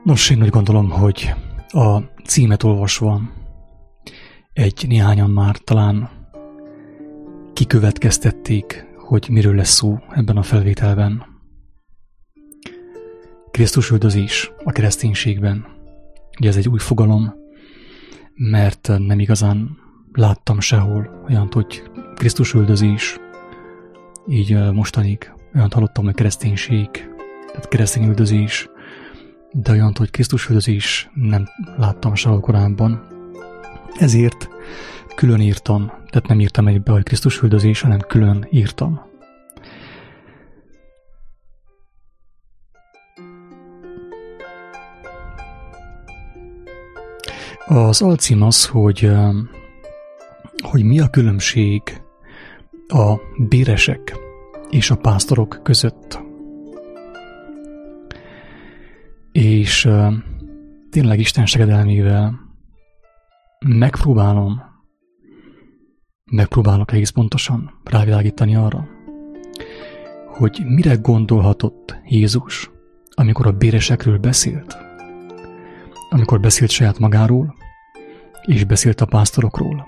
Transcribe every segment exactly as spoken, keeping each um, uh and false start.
Nos, én úgy gondolom, hogy a címet olvasva egy néhányan már talán kikövetkeztették, hogy miről lesz szó ebben a felvételben. Krisztus üldözés a kereszténységben. Ugye ez egy új fogalom, mert nem igazán láttam sehol olyant, hogy Krisztus üldözés, így mostanig olyant hallottam, hogy kereszténység, tehát keresztény üldözés, de olyant, hogy Krisztus üldözés nem láttam sehol korábban. Ezért külön írtam, tehát nem írtam egybe, hogy Krisztus üldözés, hanem külön írtam. Az alcím az, hogy, hogy mi a különbség a béresek és a pásztorok között. És tényleg Isten segedelmével megpróbálom, megpróbálok egész pontosan rávilágítani arra, hogy mire gondolhatott Jézus, amikor a béresekről beszélt, amikor beszélt saját magáról, és beszélt a pásztorokról.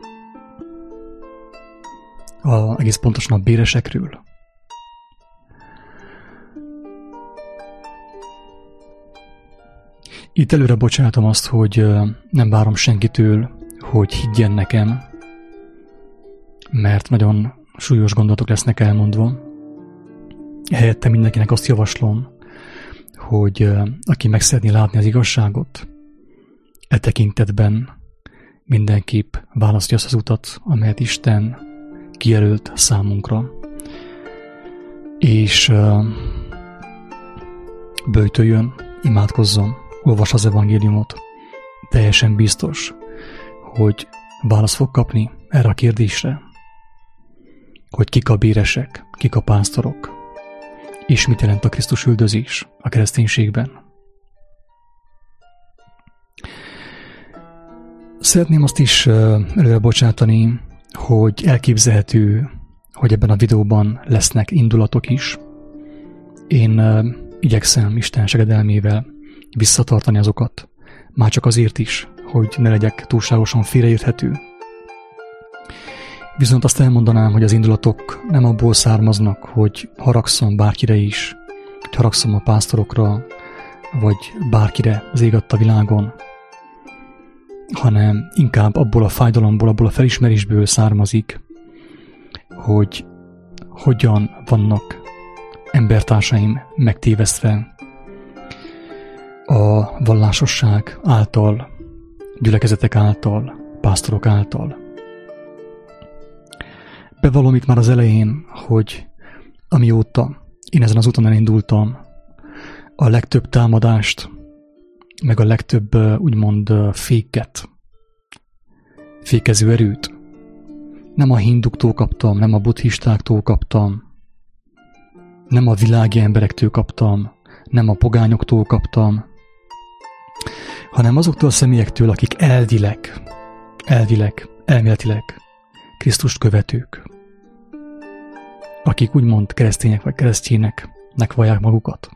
A, egész pontosan a béresekről. Itt előre bocsátom azt, hogy nem várom senkitől, hogy higgyen nekem, mert nagyon súlyos gondolatok lesznek elmondva. Helyette mindenkinek azt javaslom, hogy aki meg szeretné látni az igazságot, e tekintetben mindenképp választja azt az utat, amelyet Isten kijelölt számunkra, és böjtöljön, imádkozzon, olvas az evangéliumot. Teljesen biztos, hogy választ fog kapni erre a kérdésre, hogy kik a béresek, kik a pásztorok, és mit jelent a Krisztus üldözés a kereszténységben. Szeretném azt is előre bocsátani, hogy elképzelhető, hogy ebben a videóban lesznek indulatok is. Én igyekszem Isten segedelmével visszatartani azokat, már csak azért is, hogy ne legyek túlságosan félreérthető. Viszont azt elmondanám, hogy az indulatok nem abból származnak, hogy haragszom bárkire is, hogy haragszom a pásztorokra, vagy bárkire az ég adta világon, hanem inkább abból a fájdalomból, abból a felismerésből származik, hogy hogyan vannak embertársaim megtévesztve a vallásosság által, gyülekezetek által, pásztorok által. Bevallom itt már az elején, hogy amióta én ezen az úton elindultam, a legtöbb támadást, meg a legtöbb úgymond féket, fékező erőt nem a hinduktól kaptam, nem a buddhistáktól kaptam, nem a világi emberektől kaptam, nem a pogányoktól kaptam, hanem azoktól a személyektől, akik elvileg, elvileg, elméletileg Krisztust követők, akik úgymond keresztények vagy keresztényeknek vallják magukat.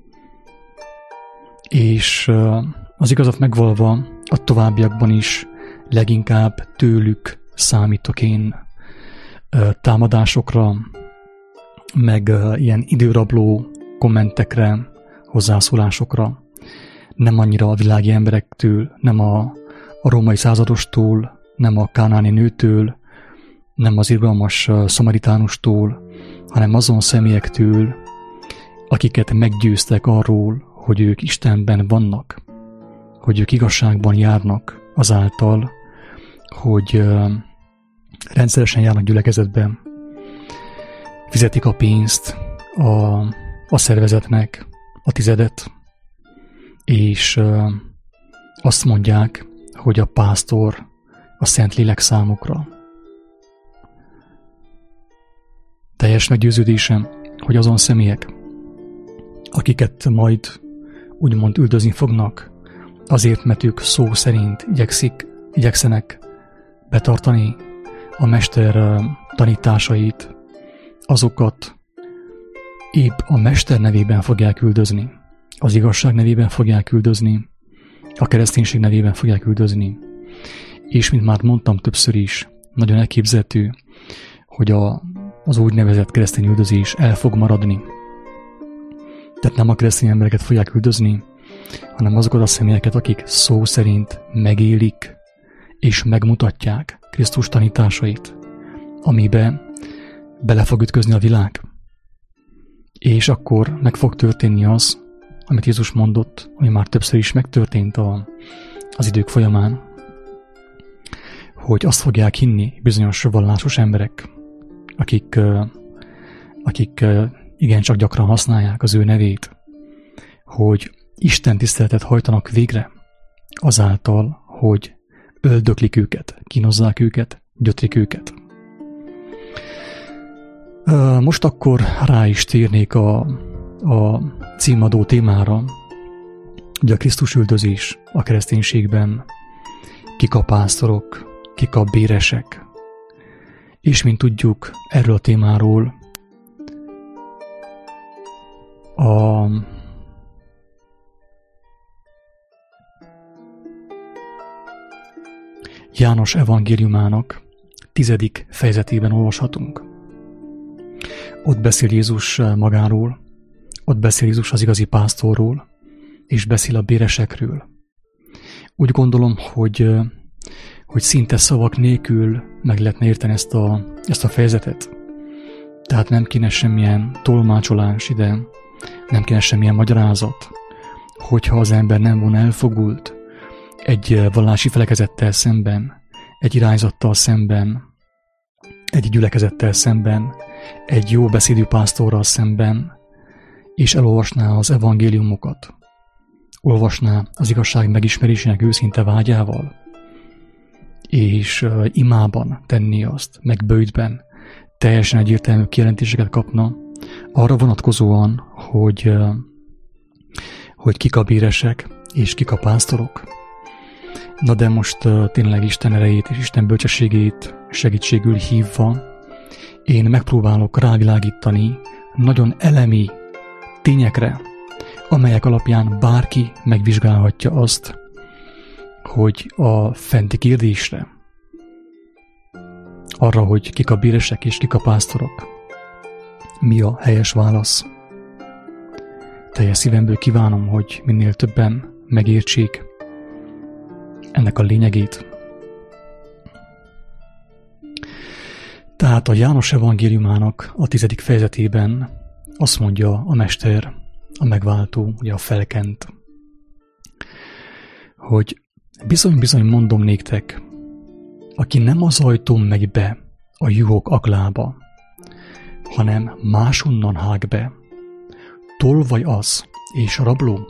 És az igazat megvalva a továbbiakban is leginkább tőlük számítok én támadásokra, meg ilyen időrabló kommentekre, hozzászólásokra, nem annyira a világi emberektől, nem a, a római századostól, nem a kánáni nőtől, nem az irgalmas szamaritánustól, hanem azon személyektől, akiket meggyőztek arról, hogy ők Istenben vannak, hogy ők igazságban járnak azáltal, hogy rendszeresen járnak gyülekezetben, fizetik a pénzt a, a szervezetnek, a tizedet, és azt mondják, hogy a pásztor a Szentlélek számukra. Teljes meggyőződésem, hogy azon személyek, akiket majd úgymond üldözni fognak, azért, mert ők szó szerint igyekszik, igyekszenek betartani a mester tanításait, azokat épp a mester nevében fogják üldözni. az igazság nevében fogják üldözni, a kereszténység nevében fogják üldözni. És mint már mondtam többször is, nagyon elképzelhető, hogy a, az úgynevezett keresztény üldözés el fog maradni. Tehát nem a keresztény embereket fogják üldözni, hanem azokat a személyeket, akik szó szerint megélik és megmutatják Krisztus tanításait, amibe bele fog ütközni a világ. És akkor meg fog történni az, amit Jézus mondott, ami már többször is megtörtént a, az idők folyamán, hogy azt fogják hinni bizonyos vallásos emberek, akik, akik igencsak gyakran használják az ő nevét, hogy Isten tiszteletet hajtanak végre azáltal, hogy öldöklik őket, kínozzák őket, gyötrik őket. Most akkor rá is térnék a, a címadó témára, ugye a Krisztus üldözés a kereszténységben, kik a pásztorok, kik a béresek. És mint tudjuk, erről a témáról a János evangéliumának tizedik fejezetében olvashatunk. Ott beszél Jézus magáról, ott beszél Jézus az igazi pásztorról, és beszél a béresekről. Úgy gondolom, hogy, hogy szinte szavak nélkül meg lehetne érteni ezt a, ezt a fejezetet. Tehát nem kéne semmilyen tolmácsolás ide, nem kéne semmilyen magyarázat, hogyha az ember nem volna elfogult egy vallási felekezettel szemben, egy irányzattal szemben, egy gyülekezettel szemben, egy jó beszédű pásztorral szemben, és elolvasná az evangéliumokat, olvasná az igazság megismerésének őszinte vágyával, és imában tenni azt, meg bőjtben, teljesen egyértelmű kijelentéseket kapna, arra vonatkozóan, hogy, hogy kik a béresek, és kik a pásztorok. Na de most tényleg Isten erejét és Isten bölcsességét segítségül hívva, én megpróbálok rávilágítani nagyon elemi tényekre, amelyek alapján bárki megvizsgálhatja azt, hogy a fenti kérdésre, arra, hogy kik a béresek és kik a pásztorok, mi a helyes válasz. Teljes szívemből kívánom, hogy minél többen megértsék ennek a lényegét. Tehát a János evangéliumának a tizedik fejezetében azt mondja a Mester, a megváltó, ugye a felkent, hogy bizony-bizony mondom néktek, aki nem az ajtón megy be a juhok aklába, hanem máshonnan hág be, tolvaj az és rabló.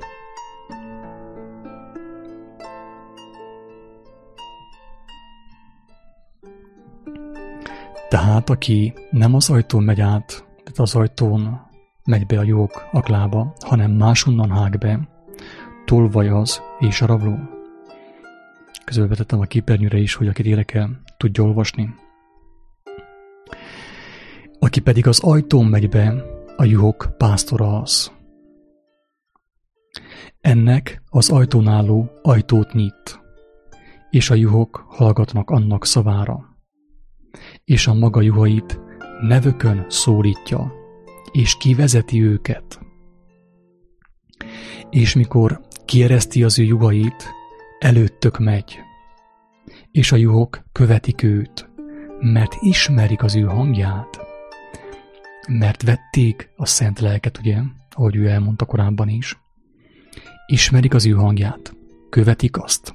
Tehát aki nem az ajtón megy át, tehát az ajtón megy be a juhok aklába, hanem máshonnan hág be, tolvaj az és a rabló. Közölvetettem a képernyőre is, hogy akit érdekel, tudja olvasni. Aki pedig az ajtón megy be, a juhok pásztora az. Ennek az ajtón álló ajtót nyit, és a juhok hallgatnak annak szavára, és a maga juhait nevökön szólítja, és kivezeti őket. És mikor kiereszti az ő juhait, előttök megy, és a juhok követik őt, mert ismerik az ő hangját, mert vették a szent lelket, ugye, ahogy ő elmondta korábban is. Ismerik az ő hangját, követik azt.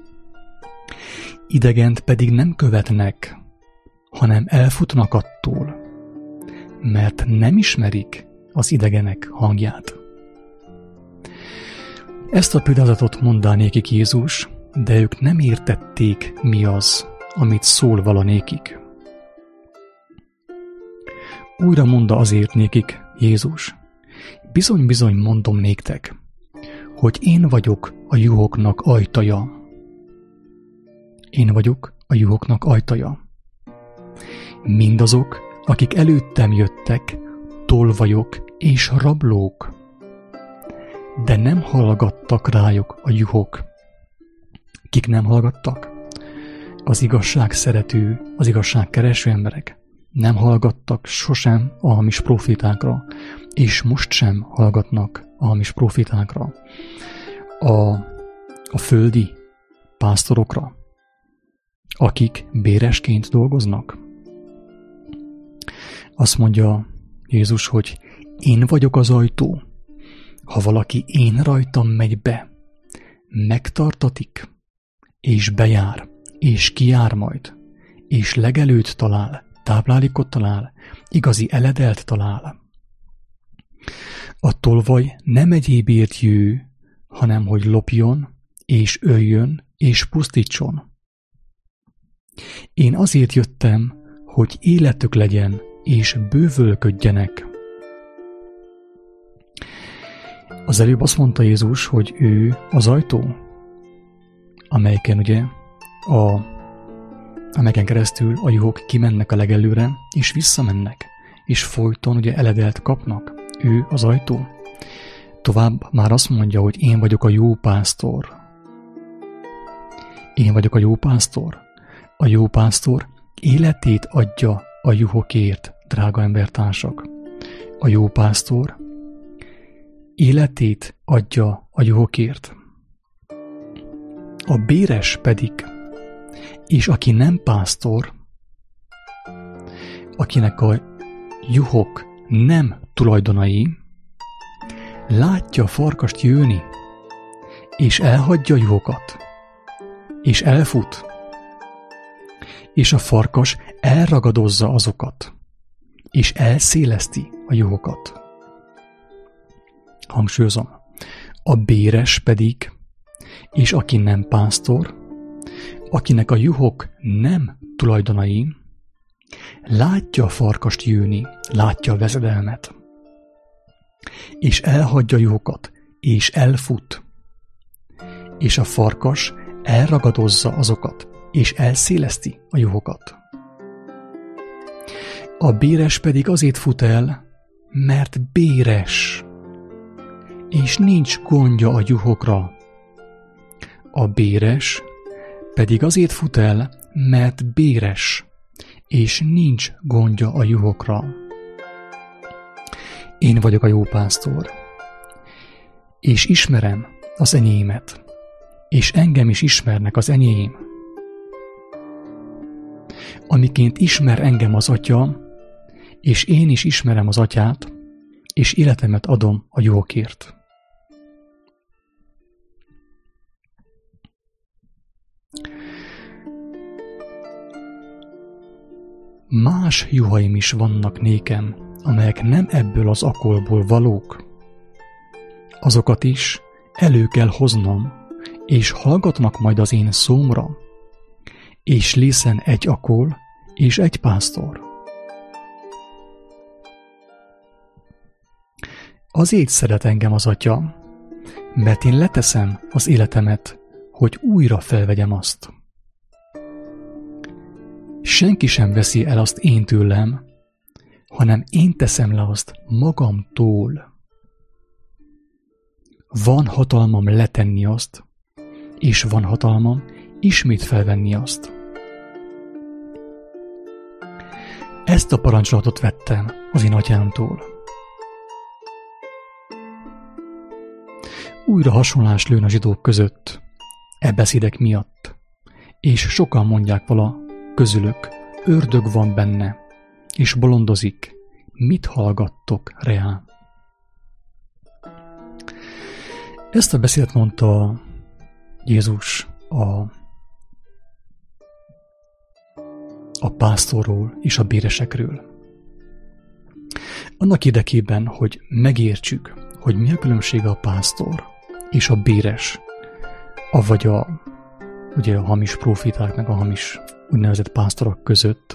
Idegent pedig nem követnek, hanem elfutnak attól, mert nem ismerik az idegenek hangját. Ezt a példázatot mondá nékik Jézus, de ők nem értették, mi az, amit szól vala nékik. Újra mondta azért nékik Jézus, bizony-bizony mondom néktek, hogy én vagyok a juhoknak ajtaja. Én vagyok a juhoknak ajtaja. Mindazok, akik előttem jöttek, tolvajok és rablók. de nem hallgattak rájuk a juhok. Kik nem hallgattak? Az igazság szerető, az igazság kereső emberek. Nem hallgattak sosem a hamis profitákra, és most sem hallgatnak a hamis profitákra. A, a földi pásztorokra, akik béresként dolgoznak. Azt mondja Jézus, hogy én vagyok az ajtó. Ha valaki én rajtam megy be, megtartatik, és bejár, és kijár majd, és legelőt talál, táplálékot talál, igazi eledelt talál. A tolvaj nem egyébért jő, hanem hogy lopjon, és öljön, és pusztítson. Én azért jöttem, hogy életük legyen, és bővölködjenek. Az előbb azt mondta Jézus, hogy ő az ajtó, amelyeken ugye a, amelyeken keresztül a juhok kimennek a legelőre, és visszamennek, és folyton ugye eledelt kapnak. Ő az ajtó. Tovább már azt mondja, hogy én vagyok a jó pásztor. Én vagyok a jó pásztor. A jó pásztor életét adja a juhokért, drága embertársak. A jó pásztor életét adja a juhokért. A béres pedig, és aki nem pásztor, akinek a juhok nem tulajdonai, látja a farkast jönni, és elhagyja a juhokat, és elfut, és a farkas elragadozza azokat, és elszéleszti a juhokat. Hangsúlyozom, a béres pedig, és aki nem pásztor, akinek a juhok nem tulajdonai, látja a farkast jönni, látja a vezedelmet, és elhagyja a juhokat, és elfut, és a farkas elragadozza azokat, és elszéleszti a juhokat. A béres pedig azért fut el, mert béres, és nincs gondja a juhokra. A béres pedig azért fut el, mert béres, és nincs gondja a juhokra. Én vagyok a jó pásztor, és ismerem az enyémet, és engem is ismernek az enyém. Amiként ismer engem az Atya, és én is ismerem az Atyát, és életemet adom a juhokért. Más juhaim is vannak nékem, amelyek nem ebből az akolból valók. Azokat is elő kell hoznom, és hallgatnak majd az én szómra, és lészen egy akol, és egy pásztor. Azért szeret engem az Atya, mert én leteszem az életemet, hogy újra felvegyem azt. Senki sem veszi el azt én tőlem, hanem én teszem le azt magamtól. Van hatalmam letenni azt, és van hatalmam ismét felvenni azt. Ezt a parancsolatot vettem az én Atyámtól. Újra hasonlás lőn a zsidók között, e beszédek miatt, és sokan mondják vala közülök, ördög van benne, és bolondozik, mit hallgattok reá? Ezt a beszédet mondta Jézus a, a pásztorról és a béresekről. Annak érdekében, hogy megértsük, hogy mi a különbsége a pásztor és a béres, avagy a, ugye a hamis profiták, meg a hamis úgynevezett pásztorok között.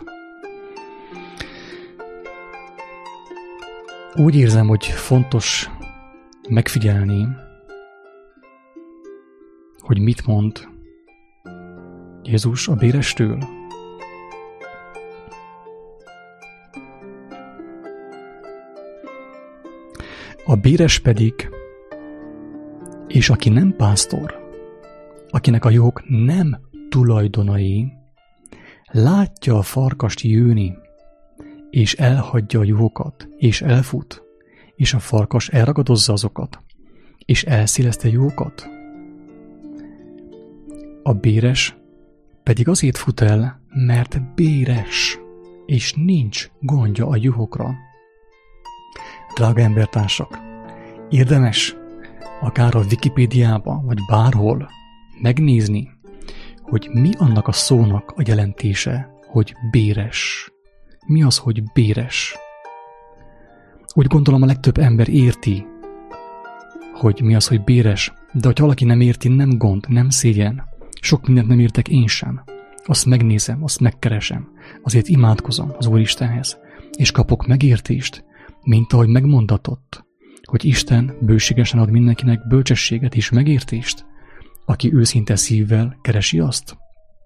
Úgy érzem, hogy fontos megfigyelni, hogy mit mond Jézus a bérestől. A béres pedig, És aki nem pásztor, akinek a juhok nem tulajdonai, látja a farkast jönni, és elhagyja a juhokat, és elfut, és a farkas elragadozza azokat, és elszéleszti a juhokat. A béres pedig azért fut el, mert béres, és nincs gondja a juhokra. Drága embertársak, érdemes akár a Wikipédiában, vagy bárhol megnézni, hogy mi annak a szónak a jelentése, hogy béres. Mi az, hogy béres? Úgy gondolom, a legtöbb ember érti, hogy mi az, hogy béres, de ha valaki nem érti, nem gond, nem szégyen. Sok mindent nem értek én sem. Azt megnézem, azt megkeresem, azért imádkozom az Úristenhez, és kapok megértést, mint ahogy megmondatott, hogy Isten bőségesen ad mindenkinek bölcsességet és megértést, aki őszinte szívvel keresi azt.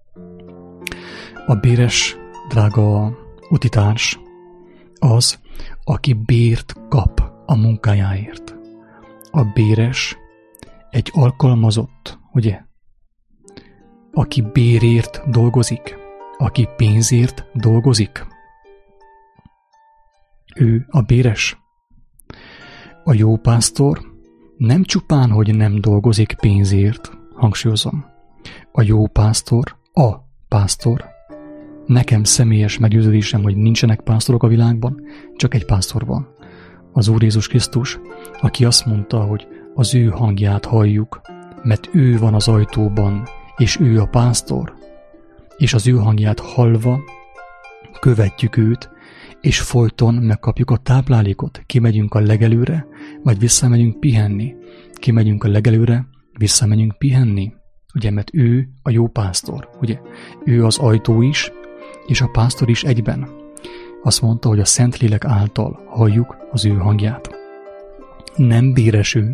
A béres, drága utitárs, az, aki bért kap a munkájáért. A béres egy alkalmazott, ugye? Aki bérért dolgozik, aki pénzért dolgozik. Ő a béres. A jó pásztor nem csupán, hogy nem dolgozik pénzért, hangsúlyozom. A jó pásztor, a pásztor. Nekem személyes meggyőződésem, hogy nincsenek pásztorok a világban, csak egy pásztor van. Az Úr Jézus Krisztus, aki azt mondta, hogy az ő hangját halljuk, mert ő van az ajtóban, és ő a pásztor, és az ő hangját hallva követjük őt, és folyton megkapjuk a táplálékot. Kimegyünk a legelőre, vagy visszamegyünk pihenni. Kimegyünk a legelőre, visszamegyünk pihenni. Ugye, mert ő a jó pásztor. Ugye, ő az ajtó is, és a pásztor is egyben. Azt mondta, hogy a Szentlélek által halljuk az ő hangját. Nem béres ő,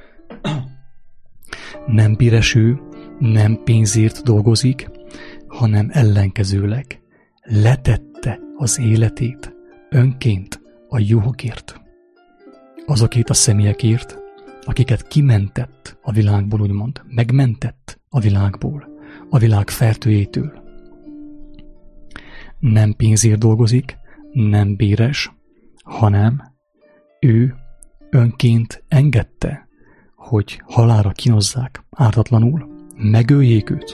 nem béres ő, nem pénzért dolgozik, hanem ellenkezőleg letette az életét önként a juhokért. Azokért a személyekért, akiket kimentett a világból, úgymond, megmentett a világból, a világ fertőjétől. Nem pénzért dolgozik, nem béres, hanem ő önként engedte, hogy halálra kínozzák ártatlanul, megöljék őt.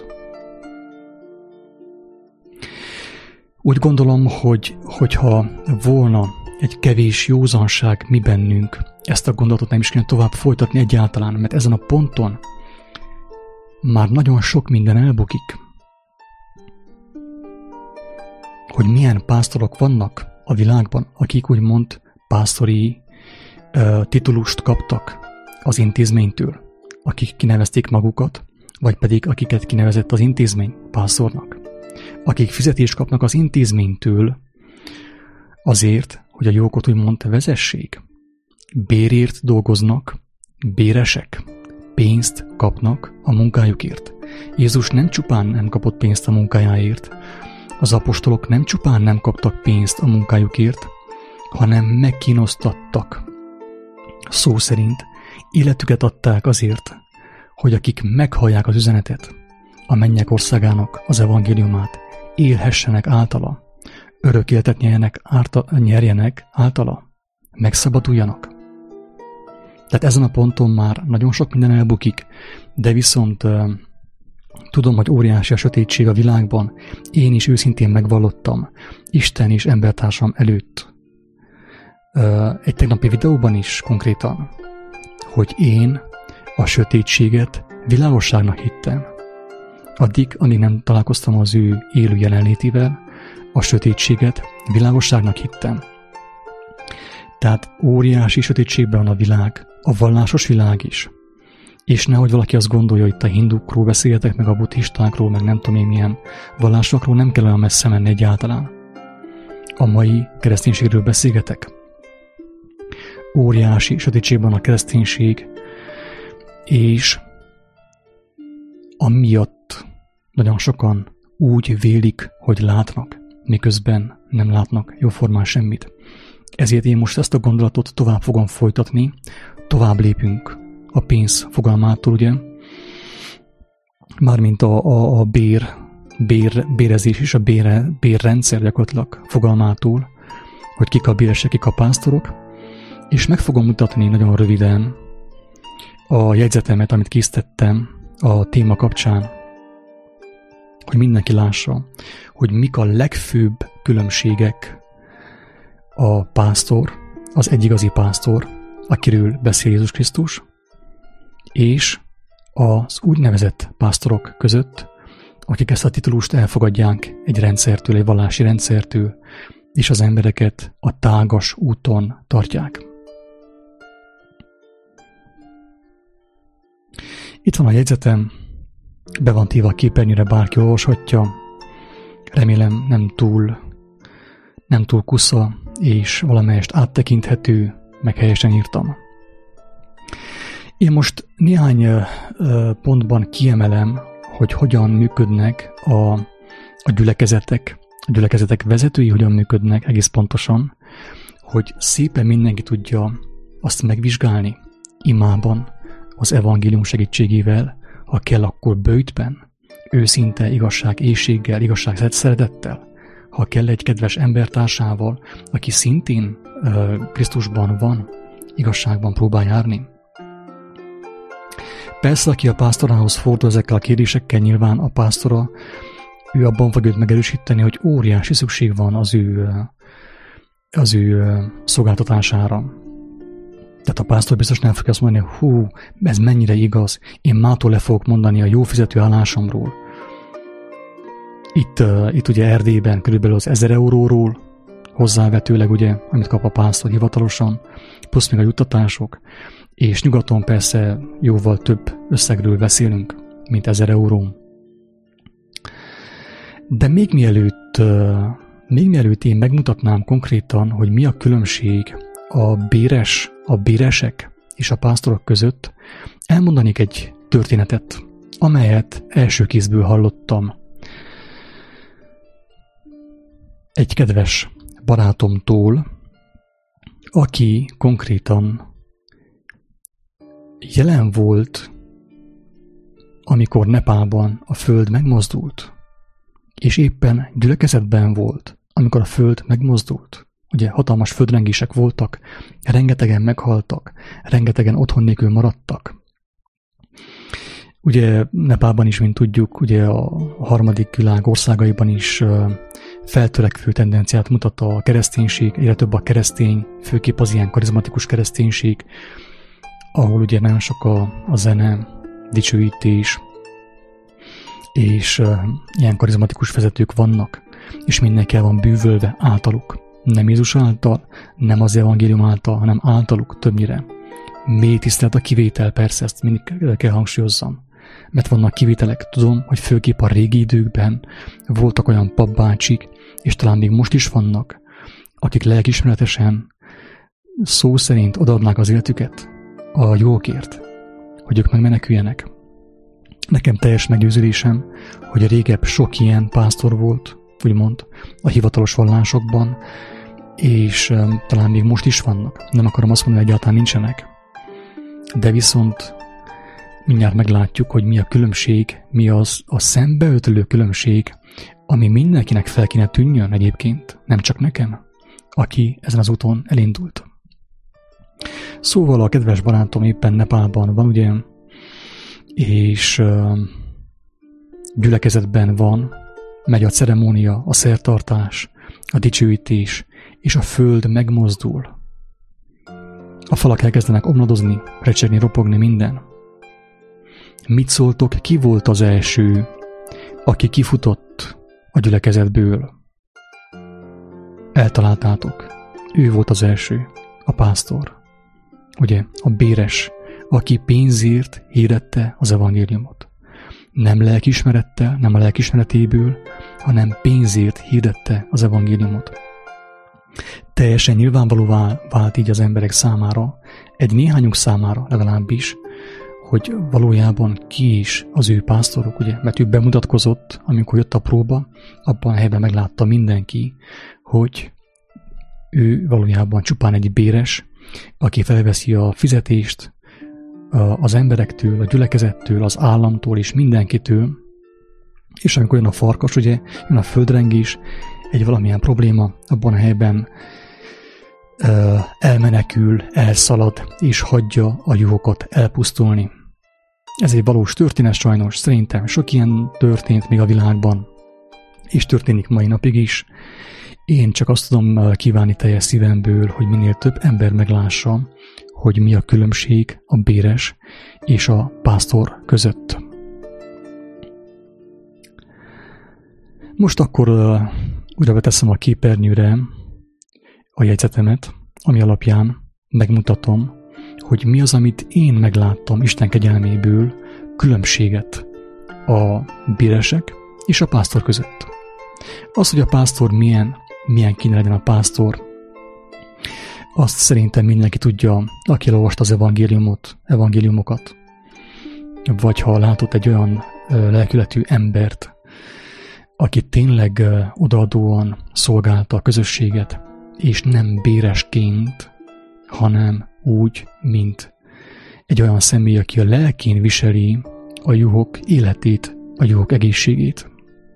Úgy gondolom, hogy hogyha volna egy kevés józanság mi bennünk, ezt a gondolatot nem is kéne tovább folytatni egyáltalán, mert ezen a ponton már nagyon sok minden elbukik. Hogy milyen pásztorok vannak a világban, akik úgymond pásztori uh, titulust kaptak az intézménytől, akik kinevezték magukat, vagy pedig akiket kinevezett az intézmény pásztornak, akik fizetést kapnak az intézménytől azért, hogy a jókot úgymond vezessék. Bérért dolgoznak, béresek, pénzt kapnak a munkájukért. Jézus nem csupán nem kapott pénzt a munkájáért, az apostolok nem csupán nem kaptak pénzt a munkájukért, hanem megkínoztattak. Szó szerint életüket adták azért, hogy akik meghallják az üzenetet, a mennyek országának az evangéliumát, élhessenek általa, örök életet nyerjenek, árta, nyerjenek általa, megszabaduljanak. Tehát ezen a ponton már nagyon sok minden elbukik, de viszont uh, tudom, hogy óriási a sötétség a világban, én is őszintén megvallottam Isten és embertársam előtt. Uh, egy tegnapi videóban is konkrétan, hogy én a sötétséget világosságnak hittem. Addig, amíg nem találkoztam az ő élő jelenlétével, a sötétséget világosságnak hittem. Tehát óriási sötétségben van a világ, a vallásos világ is. És nehogy valaki azt gondolja, hogy itt a hindukról beszéljetek, meg a buddhistákról, meg nem tudom én milyen vallásokról, nem kell olyan messze menni egyáltalán. A mai kereszténységről beszélgetek. Óriási sötétségben a kereszténység, és amiatt nagyon sokan úgy vélik, hogy látnak, miközben nem látnak jóformán semmit. Ezért én most ezt a gondolatot tovább fogom folytatni, tovább lépünk a pénz fogalmától, ugye, mármint a, a, a bér, bér, bérezés és a bére, bérrendszer gyakorlatilag fogalmától, hogy kik a béresek, kik a pásztorok, és meg fogom mutatni nagyon röviden a jegyzetemet, amit készítettem a téma kapcsán, hogy mindenki lássa, hogy mik a legfőbb különbségek a pásztor, az egy igazi pásztor, akiről beszél Jézus Krisztus, és az úgynevezett pásztorok között, akik ezt a titulust elfogadják egy rendszertől, egy vallási rendszertől, és az embereket a tágas úton tartják. Itt van a jegyzetem, be van téve a képernyőre, bárki olvashatja. Remélem nem túl, nem túl kusza, és valamelyest áttekinthető, meg helyesen írtam. Én most néhány pontban kiemelem, hogy hogyan működnek a, a gyülekezetek, a gyülekezetek vezetői hogyan működnek egész pontosan, hogy szépen mindenki tudja azt megvizsgálni imában, az evangélium segítségével, ha kell, akkor böjtben, őszinte igazság éhséggel, igazság szeretettel, ha kell egy kedves embertársával, aki szintén uh, Krisztusban van, igazságban próbál járni. Persze, aki a pásztorához fordul ezekkel a kérdésekkel, nyilván a pásztora, ő abban fog őt megerősíteni, hogy óriási szükség van az ő, az ő szolgáltatására. Tehát a pásztor biztos nem fogja azt mondani, hogy hú, ez mennyire igaz, én mától le fogok mondani a jó fizető állásomról. Itt, uh, itt ugye Erdélyben körülbelül az ezer euróról, hozzávetőleg ugye, amit kap a pásztor hivatalosan, plusz még a juttatások, és nyugaton persze jóval több összegről beszélünk, mint ezer euró. De még mielőtt, uh, még mielőtt én megmutatnám konkrétan, hogy mi a különbség a béres, a béresek és a pásztorok között, elmondanék egy történetet, amelyet első kézből hallottam egy kedves barátomtól, aki konkrétan jelen volt, amikor Nepálban a föld megmozdult, és éppen gyülekezetben volt, amikor a föld megmozdult. Ugye hatalmas földrengések voltak, rengetegen meghaltak, rengetegen otthon nélkül maradtak. Ugye Nepálban is, mint tudjuk, ugye a harmadik világ országaiban is feltörekvő tendenciát mutat a kereszténység, egyre több a keresztény, főképp az ilyen karizmatikus kereszténység, ahol ugye nagyon sok a, a zene, dicsőítés, és uh, ilyen karizmatikus vezetők vannak, és mindenki el van bűvölve általuk. Nem Jézus által, nem az evangélium által, hanem általuk többnyire. Mély tisztelet a kivétel, persze, ezt mindig kell hangsúlyozzam. Mert vannak kivételek, tudom, hogy főképp a régi időkben voltak olyan papbácsik, és talán még most is vannak, akik lelkiismeretesen szó szerint odaadnák az életüket a jókért, hogy ők megmeneküljenek. Nekem teljes meggyőződésem, hogy régebb sok ilyen pásztor volt, úgymond, a hivatalos vallásokban, és um, talán még most is vannak. Nem akarom azt mondani, hogy egyáltalán nincsenek. De viszont mindjárt meglátjuk, hogy mi a különbség, mi az a szembeötlő különbség, ami mindenkinek fel kéne tűnjön egyébként, nem csak nekem, aki ezen az úton elindult. Szóval a kedves barátom éppen Nepálban van, ugye, és uh, gyülekezetben van, megy a ceremónia, a szertartás, a dicsőítés, és a föld megmozdul. A falak elkezdenek omladozni, recsegni, ropogni, minden. Mit szóltok, ki volt az első, aki kifutott a gyülekezetből? Eltaláltátok. Ő volt az első, a pásztor. Ugye, a béres, aki pénzért hirdette az evangéliumot. Nem lelkiismerettel, nem a lelkiismeretéből, hanem pénzért hirdette az evangéliumot. Teljesen nyilvánvalóvá vált így az emberek számára, egy néhányunk számára legalábbis, hogy valójában ki is az ő pásztorok, ugye? Mert ő bemutatkozott, amikor jött a próba, abban a helyben meglátta mindenki, hogy ő valójában csupán egy béres, aki felveszi a fizetést, az emberektől, a gyülekezettől, az államtól és mindenkitől, és amikor jön a farkas, ugye, jön a földrengés, egy valamilyen probléma, abban a helyben ö, elmenekül, elszalad, és hagyja a juhokat elpusztulni. Ez egy valós történet sajnos, szerintem sok ilyen történt még a világban, és történik mai napig is. Én csak azt tudom kívánni teljes szívemből, hogy minél több ember meglássa, hogy mi a különbség a béres és a pásztor között. Most akkor uh, újra beteszem a képernyőre a jegyzetemet, ami alapján megmutatom, hogy mi az, amit én megláttam Isten kegyelméből különbséget a béresek és a pásztor között. Az, hogy a pásztor milyen, milyen kéne legyen a pásztor, azt szerintem mindenki tudja, aki elolvasta az evangéliumot, evangéliumokat, vagy ha látott egy olyan ö, lelkületű embert, aki tényleg ö, odaadóan szolgálta a közösséget, és nem béresként, hanem úgy, mint egy olyan személy, aki a lelkén viseli a juhok életét, a juhok egészségét.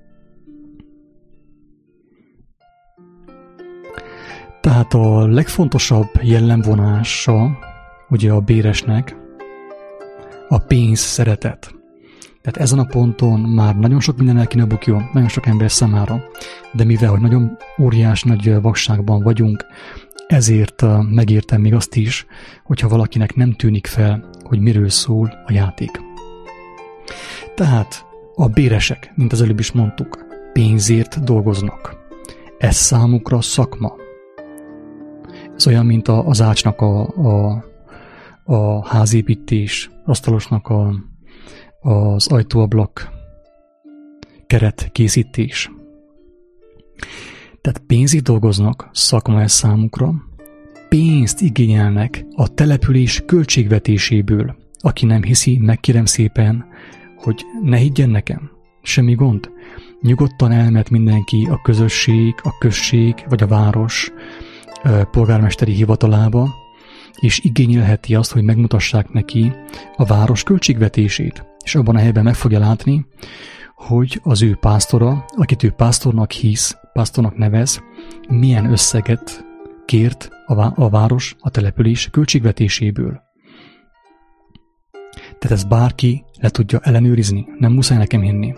Tehát a legfontosabb jellemvonása ugye a béresnek a pénz szeretet. Tehát ezen a ponton már nagyon sok minden el kéne bukjon, nagyon sok ember számára, de mivel, hogy nagyon óriás nagy vakságban vagyunk, ezért megértem még azt is, hogyha valakinek nem tűnik fel, hogy miről szól a játék. Tehát a béresek, mint az előbb is mondtuk, pénzért dolgoznak. Ez számukra szakma. Ez olyan, mint az ácsnak a, a, a házépítés, asztalosnak a, az ajtóablak keret készítés. Tehát pénzért dolgoznak, szakma ez számukra, pénzt igényelnek a település költségvetéséből. Aki nem hiszi, megkérem szépen, hogy ne higgyen nekem, semmi gond. Nyugodtan elmehet mindenki a közösség, a község vagy a város polgármesteri hivatalába, és igényelheti azt, hogy megmutassák neki a város költségvetését. És abban a helyben meg fogja látni, hogy az ő pásztora, akit ő pásztornak hisz, pásztornak nevez, milyen összeget kért a, vá- a város, a település költségvetéséből. Tehát ezt bárki le tudja ellenőrizni, nem muszáj nekem hinni.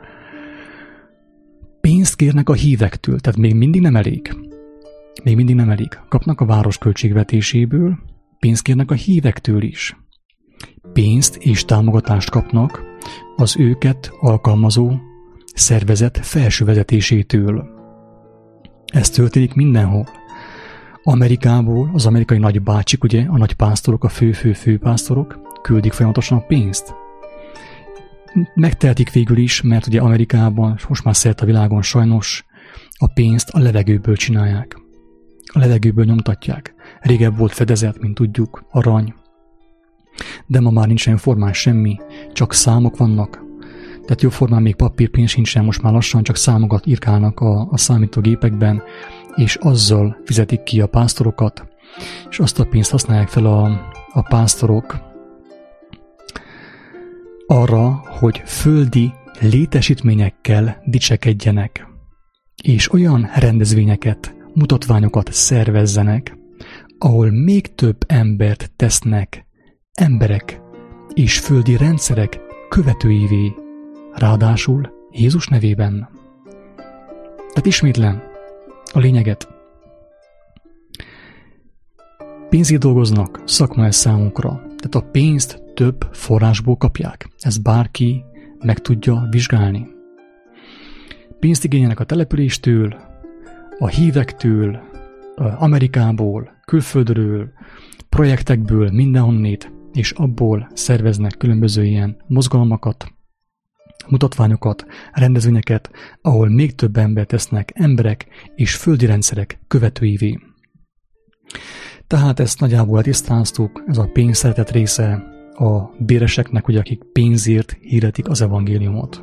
Pénzt kérnek a hívektől, tehát még mindig nem elég. Még mindig nem elég. Kapnak a város költségvetéséből, pénzt kérnek a hívektől is. Pénzt és támogatást kapnak az őket alkalmazó szervezet felső vezetésétől. Ez történik mindenhol. Amerikából az amerikai nagybácsik, ugye, a nagypásztorok, a fő-fő-főpásztorok küldik folyamatosan a pénzt. Megtehetik végül is, mert ugye Amerikában, most már szerte a világon sajnos a pénzt a levegőből csinálják. A levegőből nyomtatják. Régebb volt fedezet, mint tudjuk, arany. De ma már nincsen formán semmi, csak számok vannak. Tehát jóformán még papírpénz sincsen, most már lassan csak számokat írkálnak a, a számítógépekben, és azzal fizetik ki a pásztorokat, és azt a pénzt használják fel a, a pásztorok arra, hogy földi létesítményekkel dicsekedjenek, és olyan rendezvényeket, mutatványokat szervezzenek, ahol még több embert tesznek emberek és földi rendszerek követőivé, ráadásul Jézus nevében. Tehát ismétlem a lényeget. Pénzért dolgoznak, szakma ez számunkra. Tehát a pénzt több forrásból kapják. Ezt bárki meg tudja vizsgálni. Pénzt igényelnek a településtől, a hívektől, Amerikából, külföldről, projektekből, mindenhonnét, és abból szerveznek különböző ilyen mozgalmakat, mutatványokat, rendezvényeket, ahol még több embert tesznek emberek és földi rendszerek követőivé. Tehát ezt nagyjából tisztáztuk, ez a pénzszeretet része a béreseknek, ugye, akik pénzért hirdetik az evangéliumot.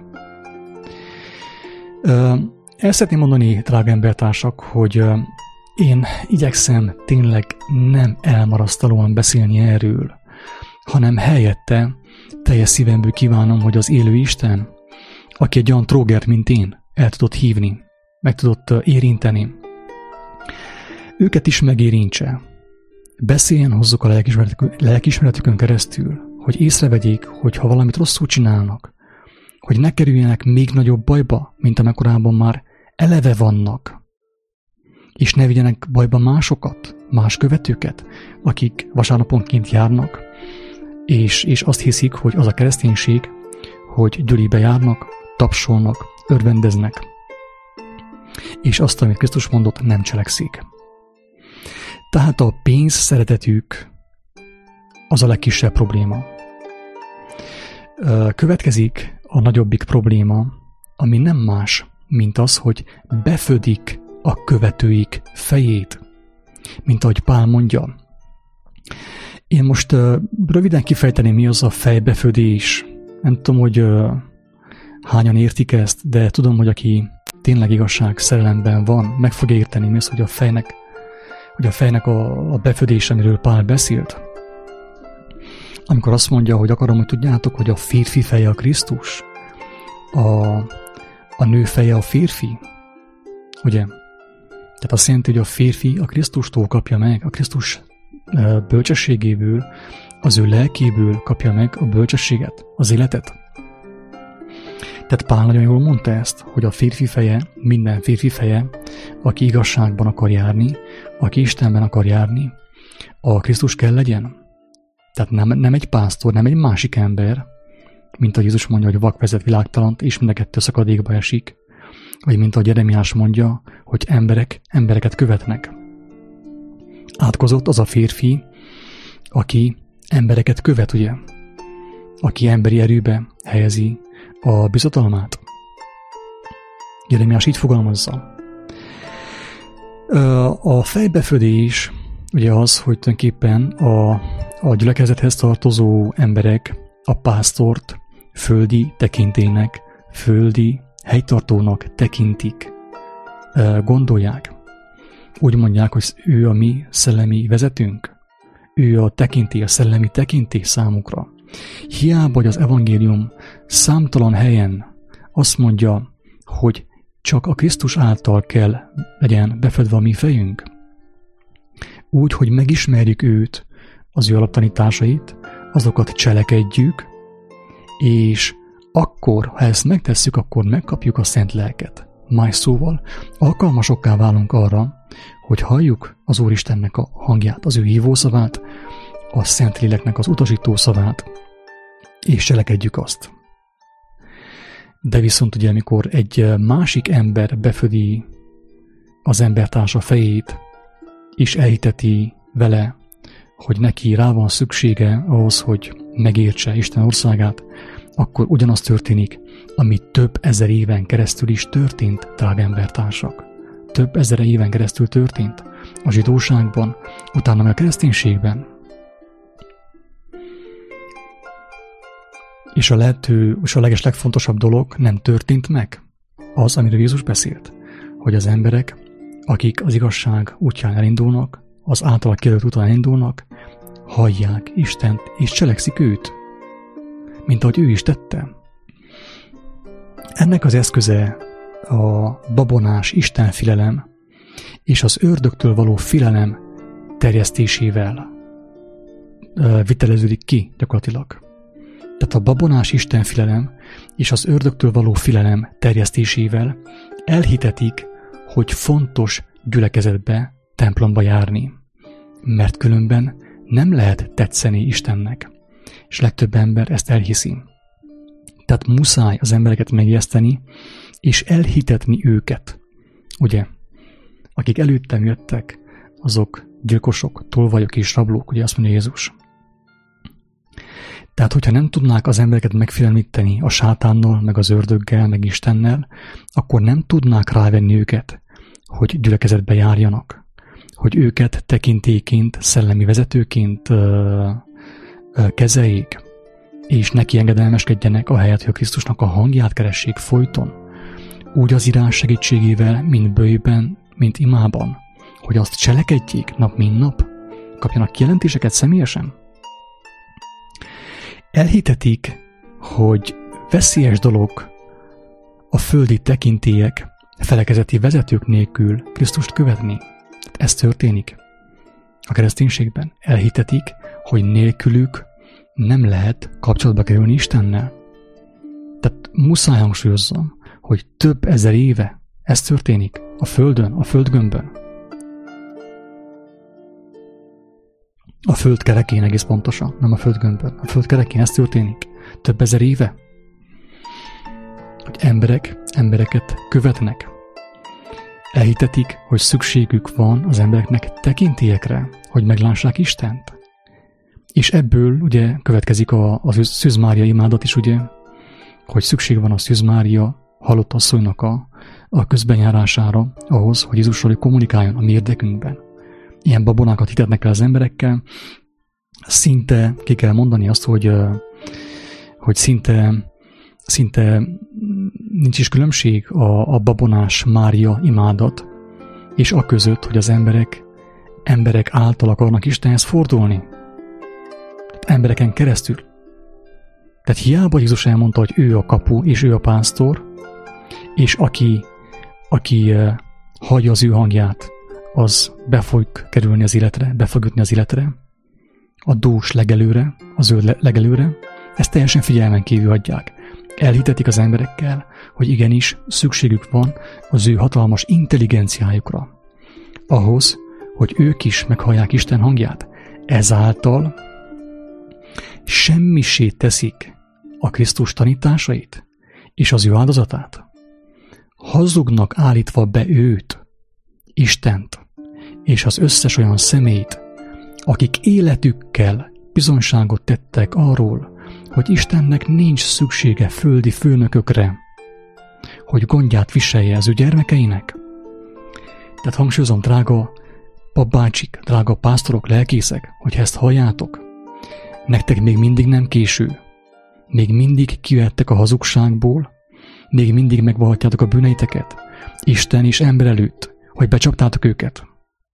El szeretném mondani, drága embertársak, hogy én igyekszem tényleg nem elmarasztalóan beszélni erről, hanem helyette teljes szívemből kívánom, hogy az élő Isten, aki egy olyan trógert, mint én, el tudott hívni, meg tudott érinteni, őket is megérintse. Beszéljen hozzuk a lelkiismeretükön keresztül, hogy észrevegyék, hogy ha valamit rosszul csinálnak, hogy ne kerüljenek még nagyobb bajba, mint amekkorában már eleve vannak, és ne vigyenek bajba másokat, más követőket, akik vasárnaponként járnak, és, és azt hiszik, hogy az a kereszténység, hogy gyülibe járnak, tapsolnak, örvendeznek, és azt, amit Krisztus mondott, nem cselekszik. Tehát a pénz szeretetük az a legkisebb probléma. Következik a nagyobbik probléma, ami nem más, mint az, hogy befödik a követőik fejét, mint ahogy Pál mondja. Én most uh, röviden kifejteném, mi az a fejbefödés. Nem tudom, hogy uh, hányan értik ezt, de tudom, hogy aki tényleg igazság szerelemben van, meg fogja érteni, mi az, hogy a fejnek, hogy a fejnek a, a befödése, amiről Pál beszélt. Amikor azt mondja, hogy akarom, hogy tudjátok, hogy a férfi feje a Krisztus, a, a nő feje a férfi, ugye? Tehát azt jelenti, hogy a férfi a Krisztustól kapja meg, a Krisztus bölcsességéből, az ő lelkéből kapja meg a bölcsességet, az életet. Tehát Pál nagyon jól mondta ezt, hogy a férfi feje, minden férfi feje, aki igazságban akar járni, aki Istenben akar járni, a Krisztus kell legyen. Tehát nem, nem egy pásztor, nem egy másik ember, mint ahogy Jézus mondja, hogy vak vezet világtalant, és mind a kettő szakadékba esik. Vagy mint ahogy Jeremiás mondja, hogy emberek embereket követnek. Átkozott az a férfi, aki embereket követ, ugye? Aki emberi erőbe helyezi a bizodalmát. Jeremiás így fogalmazza. A fejbefödés ugye az, hogy tulajdonképpen a, a gyülekezethez tartozó emberek a pásztort földi tekintélynek, földi helytartónak tekintik, gondolják. Úgy mondják, hogy ő a mi szellemi vezetőnk, ő a tekintély, a szellemi tekintély számukra. Hiába, hogy az evangélium számtalan helyen azt mondja, hogy csak a Krisztus által kell legyen befedve a mi fejünk. Úgy, hogy megismerjük őt, az ő alaptanításait, azokat cselekedjük, és akkor, ha ezt megtesszük, akkor megkapjuk a szent lelket. Más szóval alkalmasokká válunk arra, hogy halljuk az Úristennek a hangját, az ő hívószavát, a Szentléleknek az utasító szavát, és cselekedjük azt. De viszont ugye, amikor egy másik ember befödi az embertársa fejét, és elhiteti vele, hogy neki rá van szüksége ahhoz, hogy megértse Isten országát, akkor ugyanaz történik, ami több ezer éven keresztül is történt, drága embertársak. Több ezer éven keresztül történt a zsidóságban, utána meg a kereszténységben. És a lehető, és a leges legfontosabb dolog nem történt meg. Az, amiről Jézus beszélt, hogy az emberek, akik az igazság útján elindulnak, az által kijelölt úton elindulnak, hallják Istent és cselekszik őt, mint ahogy ő is tette. Ennek az eszköze a babonás istenfélelem és az ördögtől való félelem terjesztésével viteleződik ki gyakorlatilag. Tehát a babonás istenfélelem és az ördögtől való félelem terjesztésével elhitetik, hogy fontos gyülekezetbe, templomba járni, mert különben nem lehet tetszeni Istennek, és legtöbb ember ezt elhiszi. Tehát muszáj az embereket megijeszteni, és elhitetni őket. Ugye, akik előttem jöttek, azok gyilkosok, tolvajok és rablók, ugye azt mondja Jézus. Tehát, hogyha nem tudnák az embereket megfélemlíteni a sátánnal, meg az ördöggel, meg Istennel, akkor nem tudnák rávenni őket, hogy gyülekezetbe járjanak, hogy őket tekintélyként, szellemi vezetőként ö, ö, kezeljék, és neki engedelmeskedjenek ahelyett, hogy a Krisztusnak a hangját keressék folyton, úgy az írás segítségével, mint bőjben, mint imában, hogy azt cselekedjék nap mint nap, kapjanak kijelentéseket személyesen. elhitetik, hogy veszélyes dolog a földi tekintélyek, felekezeti vezetők nélkül Krisztust követni. Ez történik a kereszténységben. Elhitetik, hogy nélkülük nem lehet kapcsolatba kerülni Istennel. Tehát muszáj hangsúlyozzam, hogy több ezer éve ez történik a Földön, a földgömbön. A föld kerekén egész pontosan, nem a földgömbön. A föld kerekén ez történik. Több ezer éve. Hogy emberek embereket követnek. Elhitetik, hogy szükségük van az embereknek tekintélyekre, hogy meglássák Istent. És ebből ugye következik a, a Szűz Mária imádat is, ugye, hogy szükség van a Szűz Mária halott asszonynak a, a közbenjárására ahhoz, hogy Jézusról kommunikáljon a mi érdekünkben. Ilyen babonákat hitetnek el az emberekkel, szinte ki kell mondani azt, hogy, hogy szinte, szinte nincs is különbség a, a babonás Mária imádat, és a között, hogy az emberek, emberek által akarnak Istenhez fordulni. Tehát embereken keresztül. Tehát hiába Jézus elmondta, hogy ő a kapu, és ő a pásztor, és aki, aki uh, hagyja az ő hangját, az be fog kerülni az életre, be fog jutni az életre, a dús legelőre, a zöld legelőre, ezt teljesen figyelmen kívül hagyják. Elhitetik az emberekkel, hogy igenis szükségük van az ő hatalmas intelligenciájukra, ahhoz, hogy ők is meghallják Isten hangját. Ezáltal semmisé teszik a Krisztus tanításait és az ő áldozatát. Hazugnak állítva be őt, Istent, és az összes olyan személyt, akik életükkel bizonyságot tettek arról, hogy Istennek nincs szüksége földi főnökökre, hogy gondját viselje az ő gyermekeinek. Tehát hangsúlyozom, drága papbácsik, drága pásztorok, lelkészek, hogyha ezt halljátok, nektek még mindig nem késő, még mindig kijöttek a hazugságból, még mindig megvallhatjátok a bűneiteket, Isten és ember előtt, hogy becsaptátok őket.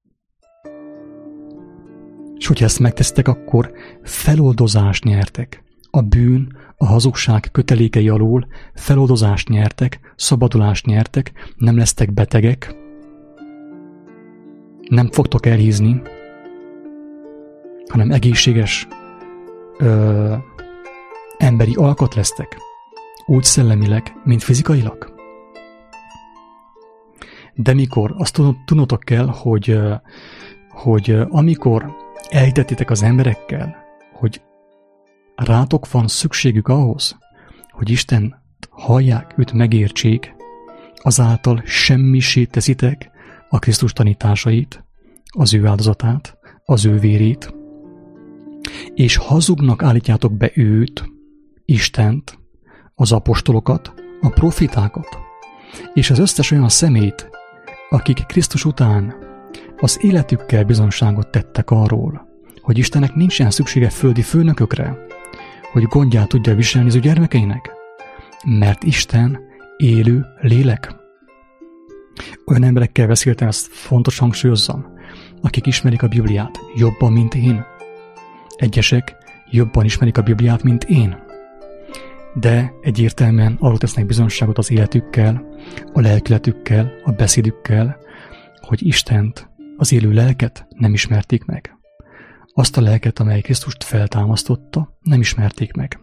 És hogyha ezt megtesztek, akkor feloldozást nyertek. A bűn, a hazugság kötelékei alól feloldozást nyertek, szabadulást nyertek, nem lesztek betegek, nem fogtok elhízni, hanem egészséges ö, emberi alkat lesztek, úgy szellemileg, mint fizikailag. De mikor azt tudnotok kell, hogy, hogy amikor elhitettétek az emberekkel, hogy rátok van szükségük ahhoz, hogy Istent hallják, őt megértsék, azáltal semmisé teszitek a Krisztus tanításait, az ő áldozatát, az ő vérét, és hazugnak állítjátok be őt, Istent, az apostolokat, a profitákat, és az összes olyan szemét, akik Krisztus után az életükkel bizonyságot tettek arról, hogy Istennek nincsen szüksége földi főnökökre, hogy gondját tudja viselni az ő gyermekeinek, mert Isten élő lélek. Olyan emberekkel beszéltem, ezt fontos hangsúlyozzam, akik ismerik a Bibliát jobban, mint én. Egyesek jobban ismerik a Bibliát, mint én. De egyértelműen arról tesznek bizonyságot az életükkel, a lelkületükkel, a beszédükkel, hogy Istent, az élő lelket nem ismerték meg. Azt a lelket, amely Krisztust feltámasztotta, nem ismerték meg.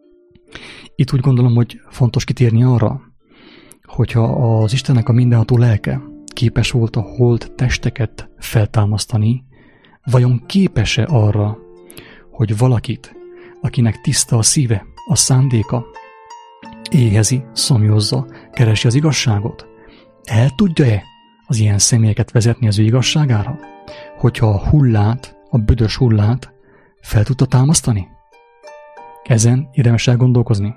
Itt úgy gondolom, hogy fontos kitérni arra, hogyha az Istennek a mindenható lelke képes volt a holt testeket feltámasztani, vajon képes-e arra, hogy valakit, akinek tiszta a szíve, a szándéka, éhezi, szomjozza, keresi az igazságot, el tudja-e az ilyen személyeket vezetni az ő igazságára, hogyha a hullát, a büdös hullát fel tudta támasztani? Ezen érdemes elgondolkozni.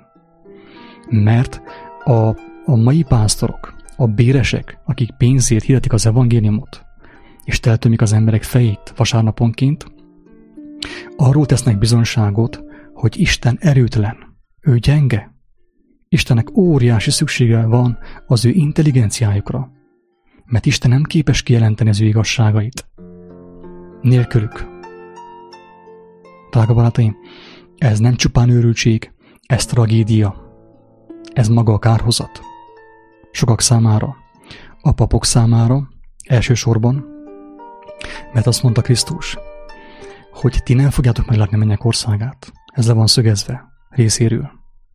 Mert a, a mai pásztorok, a béresek, akik pénzért hirdetik az evangéliumot, és teltömik az emberek fejét vasárnaponként, arról tesznek bizonyságot, hogy Isten erőtlen, ő gyenge. Istennek óriási szüksége van az ő intelligenciájukra, mert Isten nem képes kijelenteni az ő igazságait. Nélkülük. Drága barátaim, Ez nem csupán őrültség, ez tragédia. Ez maga a kárhozat. Sokak számára, a papok számára elsősorban, mert azt mondta Krisztus, hogy ti nem fogjátok meglátni a mennyek országát. Ez le van szögezve részéről.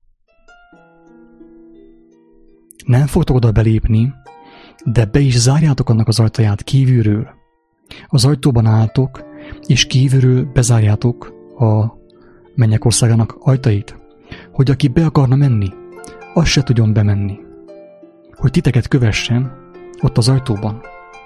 Nem fogtok oda belépni, de be is zárjátok annak az ajtaját kívülről. Az ajtóban álltok, és kívülről bezárjátok a mennyek országának ajtait, hogy aki be akarna menni, az se tudjon bemenni. Hogy titeket kövessen ott az ajtóban.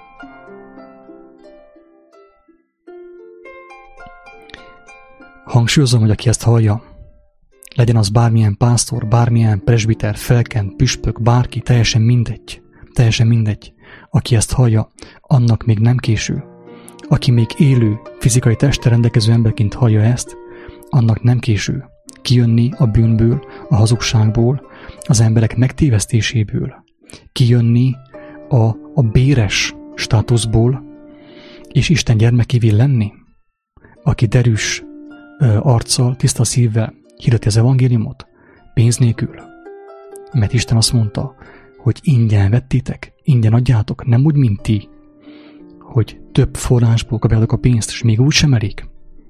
Hangsúlyozom, hogy aki ezt hallja, legyen az bármilyen pásztor, bármilyen presbiter, felkent, püspök, bárki, teljesen mindegy, teljesen mindegy. Aki ezt hallja, annak még nem késő. Aki még élő, fizikai testtel rendelkező emberként hallja ezt, annak nem késő. Kijönni a bűnből, a hazugságból, az emberek megtévesztéséből. Kijönni a, a béres státuszból, és Isten gyermekévé lenni. Aki derűs ö, arccal, tiszta szívvel hirdeti az evangéliumot, pénz nélkül. Mert Isten azt mondta, hogy ingyen vettétek, ingyen adjátok, nem úgy, mint ti, hogy több forrásból kapjátok a pénzt, és még úgy sem elég.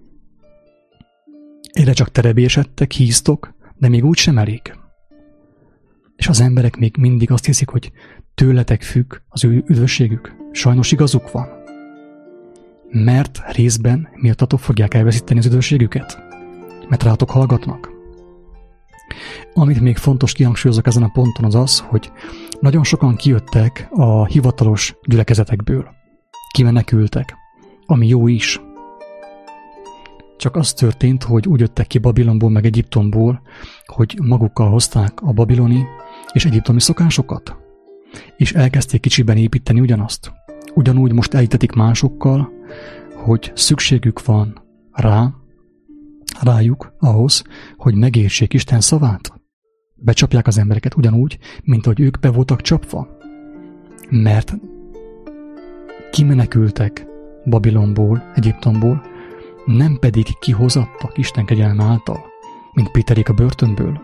Egyre csak terebésedtek, híztok, de még úgy sem elég. És az emberek még mindig azt hiszik, hogy tőletek függ az ő üdvösségük. Sajnos igazuk van. Mert részben miattatok fogják elveszíteni az üdvösségüket. Mert rátok hallgatnak. Amit még fontos kihangsúlyozok ezen a ponton az az, hogy nagyon sokan kijöttek a hivatalos gyülekezetekből. Kimenekültek. Ami jó is. Csak az történt, hogy úgy jöttek ki Babilonból meg Egyiptomból, hogy magukkal hozták a babiloni és egyiptomi szokásokat. És elkezdték kicsiben építeni ugyanazt. Ugyanúgy most elhitetik másokkal, hogy szükségük van rá, rájuk ahhoz, hogy megértsék Isten szavát. Becsapják az embereket ugyanúgy, mint ahogy ők be voltak csapva. Mert kimenekültek Babilonból, Egyiptomból, nem pedig kihozattak Isten kegyelme által, mint Péterék a börtönből.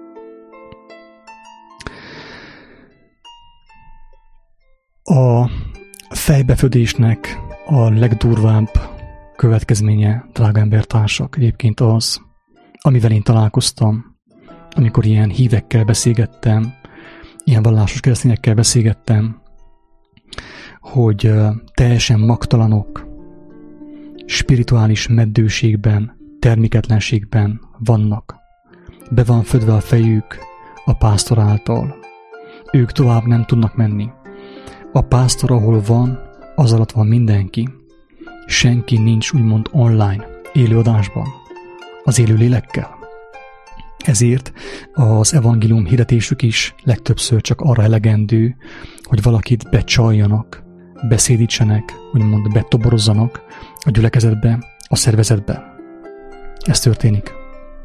A fejbefödésnek a legdurvább következménye, drága embertársak, egyébként az, amivel én találkoztam, amikor ilyen hívekkel beszélgettem, ilyen vallásos keresztényekkel beszélgettem, hogy teljesen magtalanok, spirituális meddőségben, terméketlenségben vannak. Be van födve a fejük a pásztor által. Ők tovább nem tudnak menni. A pásztor, ahol van, az alatt van mindenki. Senki nincs úgymond online, élőadásban, az élő lélekkel. Ezért az evangélium hirdetésük is legtöbbször csak arra elegendő, hogy valakit becsaljanak, beszédítsenek, úgymond betoborozzanak a gyülekezetbe, a szervezetbe. Ez történik.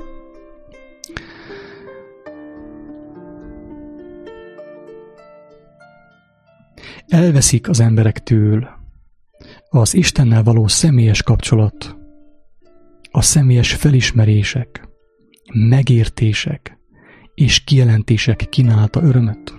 Elveszik az emberektől az Istennel való személyes kapcsolat, a személyes felismerések, megértések és kijelentések kínálta örömöt.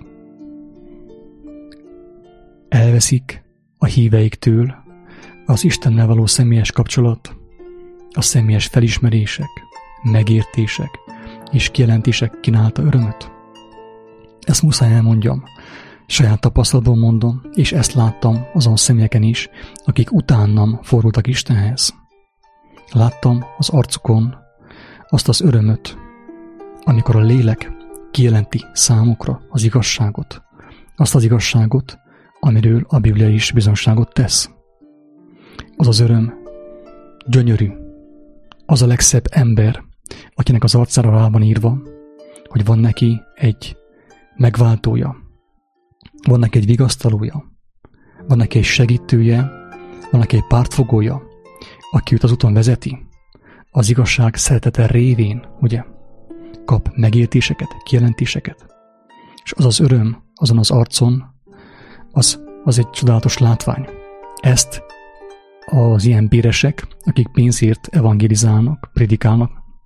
Elveszik a híveiktől az Istennel való személyes kapcsolat, a személyes felismerések, megértések és kijelentések kínálta örömöt. Ezt muszáj elmondjam, saját tapasztalatból mondom, és ezt láttam azon személyeken is, akik utánam fordultak Istenhez. Láttam az arcukon azt az örömöt, amikor a lélek kijelenti számukra az igazságot, azt az igazságot, amiről a Biblia is bizonyságot tesz. Az az öröm gyönyörű, az a legszebb ember, akinek az arcára rá van írva, hogy van neki egy megváltója, van neki egy vigasztalója, van neki egy segítője, van neki egy pártfogója, aki őt az úton vezeti, az igazság szeretete révén, ugye, kap megértéseket, kijelentéseket. És az az öröm azon az arcon, az, az egy csodálatos látvány. Ezt az ilyen béresek, akik pénzért evangélizálnak, prédikálnak,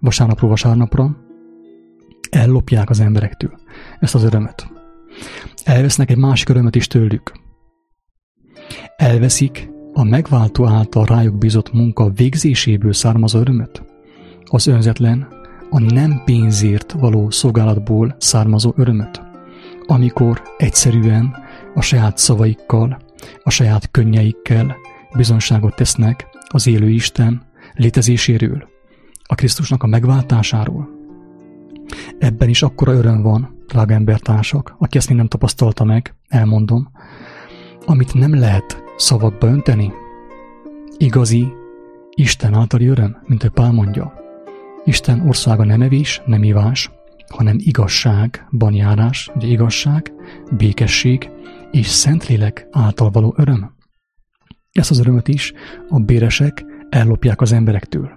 vasárnapról vasárnapra ellopják az emberektől ezt az örömöt. Elvesznek egy másik örömöt is tőlük. Elveszik a megváltó által rájuk bízott munka végzéséből származó örömöt, az önzetlen, a nem pénzért való szolgálatból származó örömöt, amikor egyszerűen a saját szavaikkal, a saját könnyeikkel bizonyságot tesznek az élő Isten létezéséről, a Krisztusnak a megváltásáról. Ebben is akkora öröm van, drága embertársak, aki ezt még nem tapasztalta meg, elmondom, amit nem lehet szavakba önteni. Igazi, Isten általi öröm, mint ő Pál mondja. Isten országa nem evés, nem ivás, hanem igazságban járás, ugye igazság, békesség és Szentlélek által való öröm. Ezt az örömöt is a béresek ellopják az emberektől.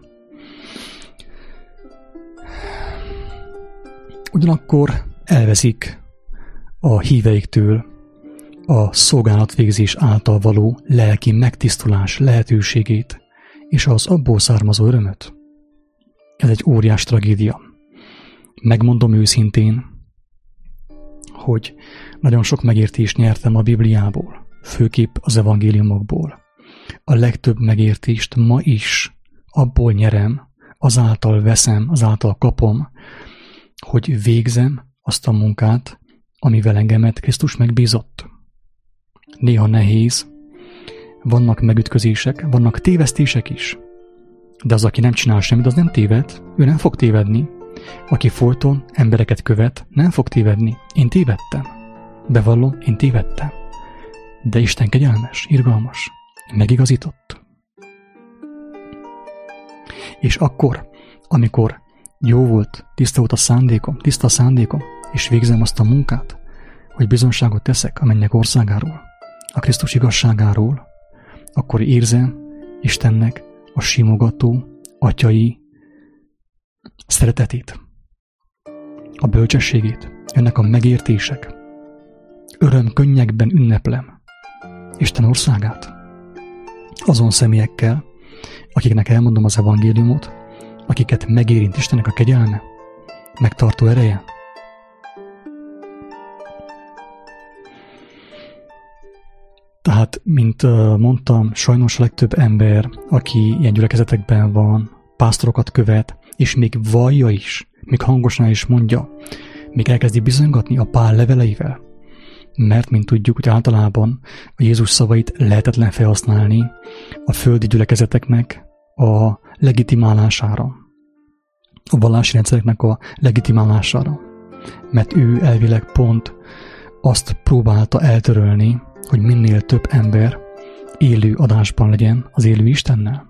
Ugyanakkor elveszik a híveiktől a szolgálatvégzés által való lelki megtisztulás lehetőségét és az abból származó örömöt. Ez egy óriás tragédia. Megmondom őszintén, hogy nagyon sok megértést nyertem a Bibliából, főképp az evangéliumokból. A legtöbb megértést ma is abból nyerem, azáltal veszem, azáltal kapom, hogy végzem azt a munkát, amivel engemet Krisztus megbízott. Néha nehéz, vannak megütközések, vannak tévesztések is, de az, aki nem csinál semmit, az nem téved, ő nem fog tévedni. Aki folyton embereket követ, nem fog tévedni. Én tévedtem. Bevallom, én tévedtem. De Isten kegyelmes, irgalmas, megigazított. És akkor, amikor jó volt, tiszta volt a szándékom, tiszta a szándékom, és végzem azt a munkát, hogy bizonságot teszek a mennyek országáról, a Krisztus igazságáról, akkor érzem Istennek a simogató, atyai szeretetét, a bölcsességét, ennek a megértések. Öröm könnyekben ünneplem Isten országát. Azon személyekkel, akiknek elmondom az evangéliumot, akiket megérint Istennek a kegyelme, megtartó ereje. Tehát, mint mondtam, sajnos a legtöbb ember, aki ilyen gyülekezetekben van, pásztorokat követ, és még vallja is, még hangosan is mondja, még elkezdi bizonygatni a Pál leveleivel. Mert, mint tudjuk, hogy általában a Jézus szavait lehetetlen felhasználni a földi gyülekezeteknek a legitimálására, a vallási rendszereknek a legitimálására. Mert ő elvileg pont azt próbálta eltörölni, hogy minél több ember élő adásban legyen az élő Istennel.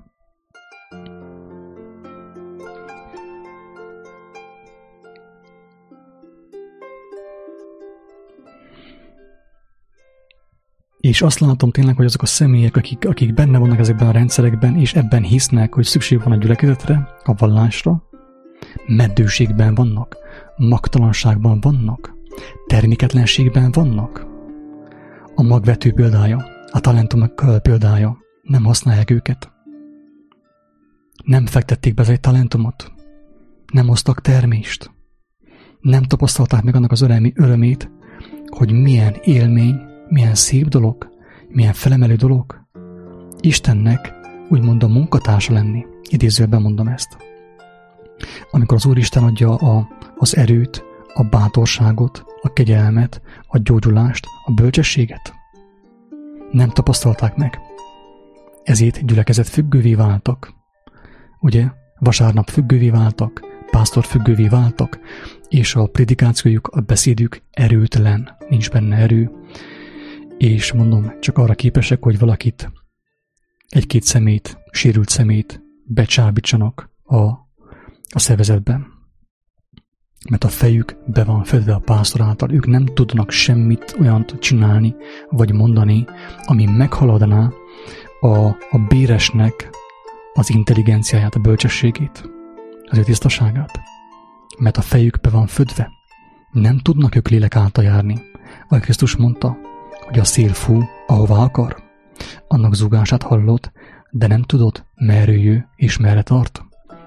És azt látom tényleg, hogy azok a személyek, akik, akik benne vannak ezekben a rendszerekben, és ebben hisznek, hogy szükség van a gyülekezetre, a vallásra, meddőségben vannak, magtalanságban vannak, terméketlenségben vannak. A magvető példája, a talentumok példája, nem használják őket. Nem fektették be egy talentumot, nem hoztak termést, nem tapasztalták meg annak az örömi, örömét, hogy milyen élmény, milyen szép dolog, milyen felemelő dolog Istennek úgymond a munkatársa lenni. Idézőben mondom ezt. Amikor az Úristen adja a, az erőt, a bátorságot, a kegyelmet, a gyógyulást, a bölcsességet. Nem tapasztalták meg. Ezért gyülekezet függővé váltak. Ugye? Vasárnap függővé váltak, pásztor függővé váltak, és a prédikációjuk, a beszédük erőtlen, nincs benne erő, és mondom, csak arra képesek, hogy valakit, egy-két szemét, sérült szemét becsábítsanak a, a szervezetben. Mert a fejük be van fedve a pásztor által, ők nem tudnak semmit olyant csinálni, vagy mondani, ami meghaladná a, a béresnek az intelligenciáját, a bölcsességét, az ő tisztaságát. Mert a fejük be van födve. Nem tudnak ők lélek által járni. Ahogy Krisztus mondta, hogy a szél fú, ahová akar. Annak zúgását hallod, de nem tudod, merre jő és merre tart.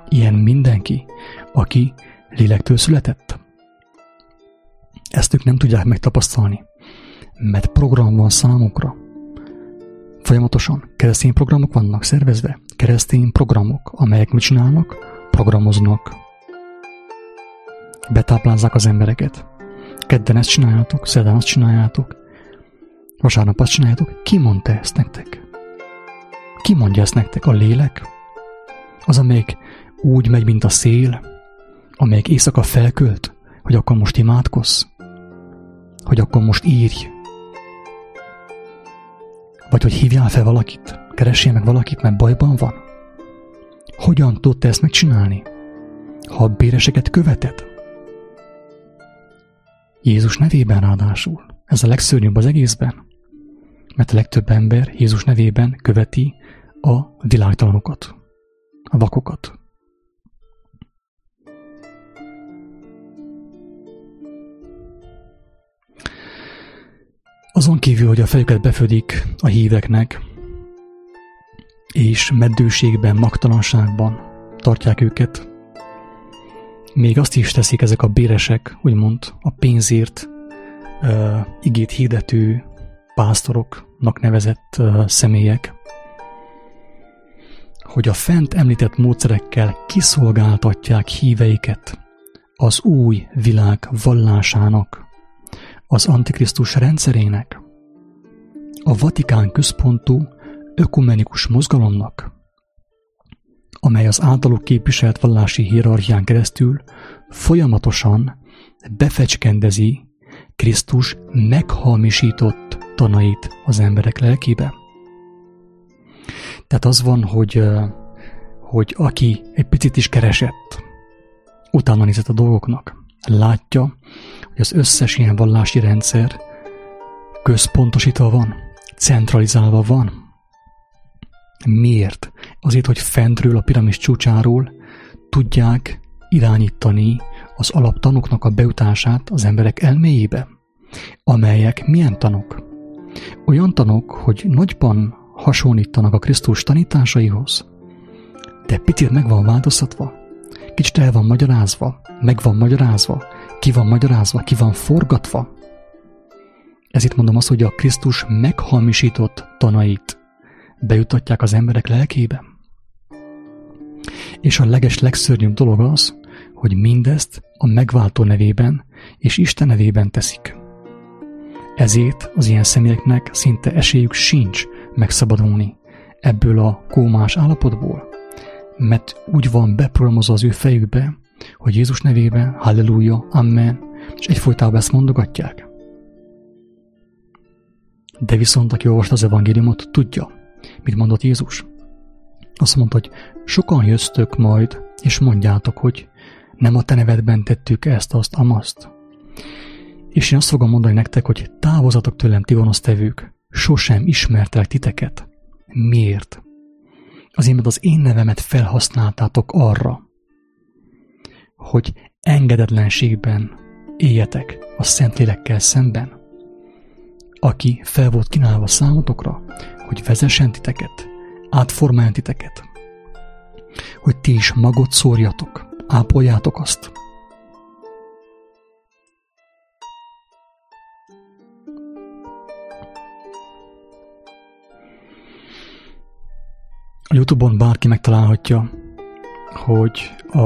Ilyen mindenki, aki lélektől született. Ezt ők nem tudják megtapasztalni, mert program van számukra. Folyamatosan keresztény programok vannak szervezve, keresztény programok, amelyek mit csinálnak? Programoznak. Betáplázzák az embereket. Kedden ezt csináljátok, szerdán azt csináljátok, vasárnap azt csináljátok. Ki mondta ezt nektek? Ki mondja ezt nektek? A lélek? Az, amelyik úgy megy, mint a szél, amelyik éjszaka felkölt, hogy akkor most imádkozz, hogy akkor most írj, vagy hogy hívjál fel valakit, keressél meg valakit, mert bajban van. Hogyan tudod te ezt megcsinálni, ha a béreseket követed? Jézus nevében ráadásul. Ez a legszörnyűbb az egészben, mert a legtöbb ember Jézus nevében követi a világtalanokat, a vakokat. Azon kívül, hogy a fejüket befödik a híveknek, és meddőségben, magtalanságban tartják őket, még azt is teszik ezek a béresek, úgymond a pénzért uh, igét hirdető pásztoroknak nevezett uh, személyek, hogy a fent említett módszerekkel kiszolgáltatják híveiket az új világ vallásának, az Antikrisztus rendszerének, a Vatikán központú ökumenikus mozgalomnak, amely az általuk képviselt vallási hierarchián keresztül folyamatosan befecskendezi Krisztus meghamisított tanait az emberek lelkébe. Tehát az van, hogy, hogy aki egy picit is keresett, utána nézett a dolgoknak, látja, hogy az összes ilyen vallási rendszer központosítva van, centralizálva van. Miért? Azért, hogy fentről, a piramis csúcsáról tudják irányítani az alaptanoknak a beutását az emberek elméjébe, amelyek milyen tanok? Olyan tanok, hogy nagyban hasonlítanak a Krisztus tanításaihoz, de picit meg van változtatva, kicsit el van magyarázva, meg van magyarázva, ki van magyarázva, ki van forgatva. Ezért mondom azt, hogy a Krisztus meghamisított tanait bejutatják az emberek lelkébe. És a leges legszörnyűbb dolog az, hogy mindezt a megváltó nevében és Isten nevében teszik. Ezért az ilyen személyeknek szinte esélyük sincs megszabadulni ebből a kómás állapotból, mert úgy van beprogramozva az ő fejükbe, hogy Jézus nevében, halleluja, amen, és egyfolytában ezt mondogatják. De viszont, aki olvasta az evangéliumot, tudja, mit mondott Jézus. Azt mondta, hogy sokan jöztök majd, és mondjátok, hogy nem a te nevedben tettük ezt, azt, amazt. És én azt fogom mondani nektek, hogy távozatok tőlem, ti gonosztevők, sosem ismertelek titeket. Miért? Azért, mert az én nevemet felhasználtátok arra, hogy engedetlenségben éljetek a Szentlélekkel szemben, aki fel volt kínálva számotokra, hogy vezessen titeket, átformáljon titeket, hogy ti is magot szórjatok, ápoljátok azt. A YouTube-on bárki megtalálhatja, hogy a,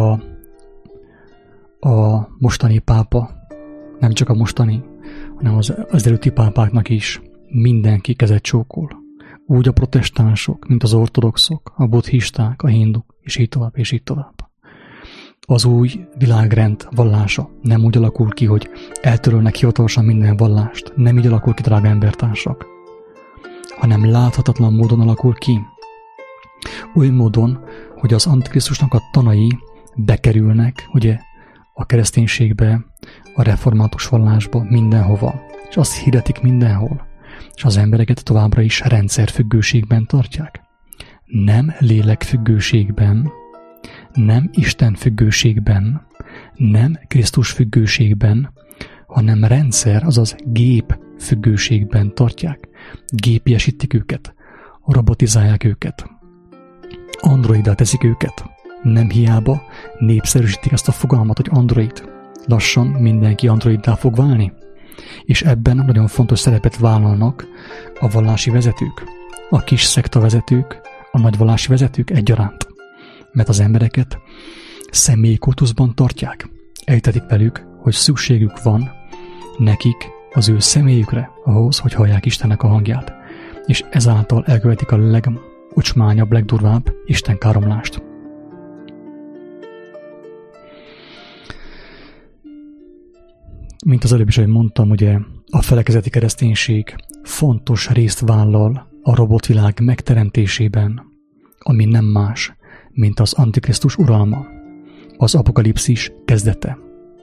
a mostani pápa, nem csak a mostani, hanem az, az előtti pápáknak is mindenki kezet csókol. Úgy a protestánsok, mint az ortodoxok, a buddhisták, a hinduk, és így tovább, és így tovább. Az új világrend vallása nem úgy alakul ki, hogy eltörölnek hivatalosan minden vallást. Nem így alakul ki, drága embertársak, hanem láthatatlan módon alakul ki. Oly módon, hogy az Antikrisztusnak a tanai bekerülnek, ugye, a kereszténységbe, a református vallásba, mindenhova, és azt hirdetik mindenhol, és az embereket továbbra is rendszerfüggőségben tartják. Nem lélekfüggőségben, nem Isten függőségben, nem Krisztus függőségben, hanem rendszer, azaz gép függőségben tartják. Gépiesítik őket, robotizálják őket, androidá teszik őket, Nem hiába népszerűsítik ezt a fogalmat, hogy android. Lassan mindenki androiddá fog válni. És ebben nagyon fontos szerepet vállalnak a vallási vezetők, a kis szekta vezetők, a nagy vallási vezetők egyaránt. Mert az embereket személyi kultuszban tartják. Eltetik velük, hogy szükségük van nekik az ő személyükre ahhoz, hogy hallják Istennek a hangját. És ezáltal elkövetik a legocsmányabb, legdurvább istenkáromlást. Mint az előbb is, ahogy mondtam, ugye a felekezeti kereszténység fontos részt vállal a robotvilág megteremtésében, ami nem más, mint az Antikrisztus uralma, az apokalipszis kezdete.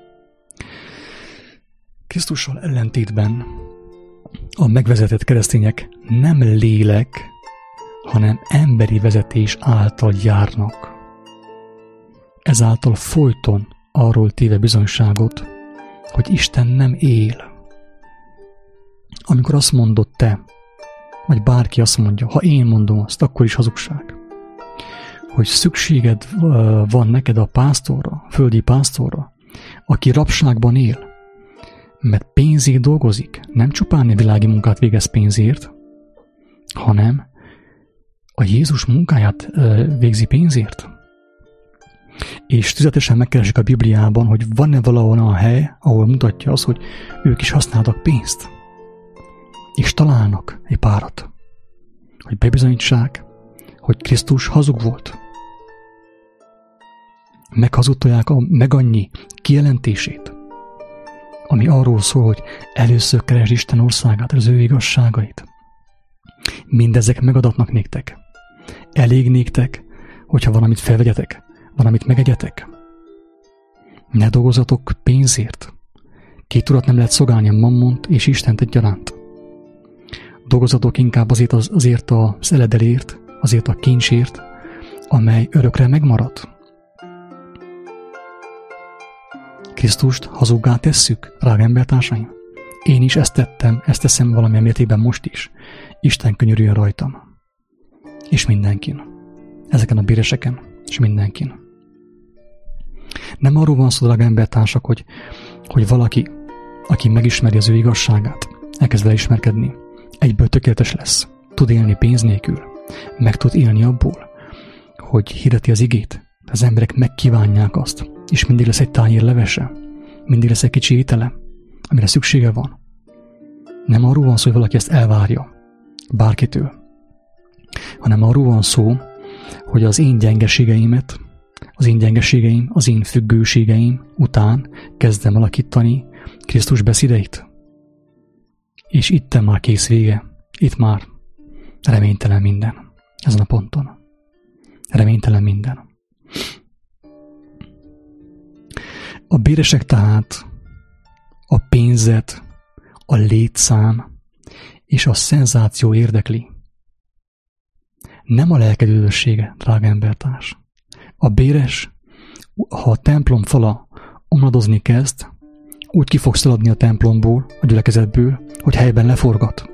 Krisztussal ellentétben a megvezetett keresztények nem lélek, hanem emberi vezetés által járnak. Ezáltal folyton arról téve bizonyságot, hogy Isten nem él. Amikor azt mondod te, vagy bárki azt mondja, ha én mondom azt, akkor is hazugság, hogy szükséged van neked a pásztorra, a földi pásztorra, aki rabságban él, mert pénzért dolgozik, nem csupán a világi munkát végez pénzért, hanem a Jézus munkáját végzi pénzért. És tüzetesen megkeresik a Bibliában, hogy van-e valahol a hely, ahol mutatja azt, hogy ők is használtak pénzt. És találnak egy párat, hogy bebizonyítsák, hogy Krisztus hazug volt. Meghazudtolják a meg annyi kijelentését, ami arról szól, hogy először keresd Isten országát, az ő igazságait. Mindezek megadatnak néktek. Elég néktek, hogyha valamit felvegyetek, valamit megegyetek. Ne dolgozatok pénzért. Két urat nem lehet szolgálni, a mammont és Istent egyaránt. Dolgozatok inkább azért az, azért az eledelért, azért a kincsért, amely örökre megmarad. Krisztust hazuggá tesszük, drága embertársaim. Én is ezt tettem, ezt teszem valamilyen mértékben most is. Isten könyörüljön rajtam. És mindenkin. Ezeken a béreseken, és mindenkin. Nem arról van szó, drága embertársak, hogy, hogy valaki, aki megismeri az ő igazságát, elkezd vele ismerkedni, egyből tökéletes lesz, tud élni pénz nélkül, meg tud élni abból, hogy hirdeti az igét, az emberek megkívánják azt, és mindig lesz egy tányér levese, mindig lesz egy kicsi étele, amire szüksége van. Nem arról van szó, hogy valaki ezt elvárja bárkitől, hanem arról van szó, hogy az én gyengeségeimet, az én gyengeségeim, az én függőségeim után kezdem alakítani Krisztus beszédeit. És itt már kész vége. Itt már reménytelen minden. Ezen a ponton. Reménytelen minden. A béresek tehát a pénzet, a létszám és a szenzáció érdekli. Nem a lelkedődössége, drága embertárs. A béres, ha a templom fala omladozni kezd, úgy ki fog szaladni a templomból, a gyülekezetből, hogy helyben leforgat.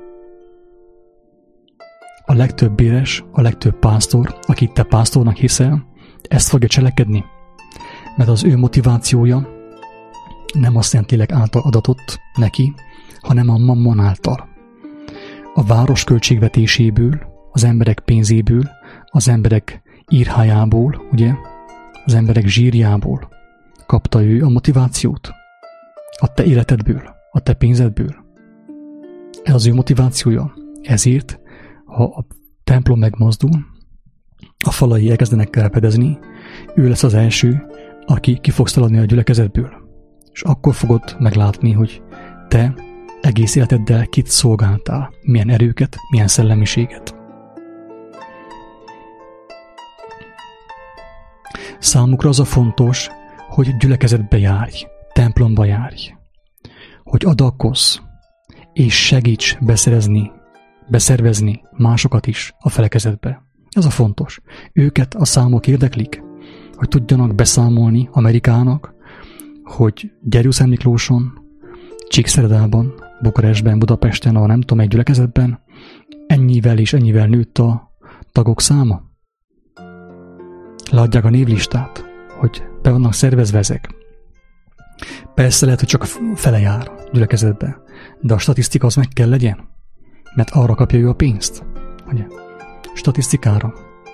A legtöbb béres, a legtöbb pásztor, akit te pásztornak hiszel, ezt fogja cselekedni, mert az ő motivációja nem a Szentlélek által adatott neki, hanem a mammon által. A város költségvetéséből, az emberek pénzéből, az emberek írhájából, ugye, az emberek zsírjából kapta ő a motivációt. A te életedből, a te pénzedből. Ez az ő motivációja. Ezért, ha a templom megmozdul, a falai elkezdenek repedezni, ő lesz az első, aki ki fog szaladni a gyülekezetből. És akkor fogod meglátni, hogy te egész életeddel kit szolgáltál, milyen erőket, milyen szellemiséget. Számukra az a fontos, hogy gyülekezetbe járj, templomba járj, hogy adakozz, és segíts beszerezni, beszervezni másokat is a felekezetbe. Ez a fontos. Őket a számok érdeklik, hogy tudjanak beszámolni Amerikának, hogy Gyergyószent Miklóson, Csíkszeredában, Bukarestben, Budapesten, a nem tudom, egy gyülekezetben ennyivel és ennyivel nőtt a tagok száma. leadják a névlistát, hogy be vannak szervezve ezek. Persze lehet, hogy csak fele jár gyülekezetbe, de a statisztika az meg kell legyen, mert arra kapja ő a pénzt, ugye? Statisztikára.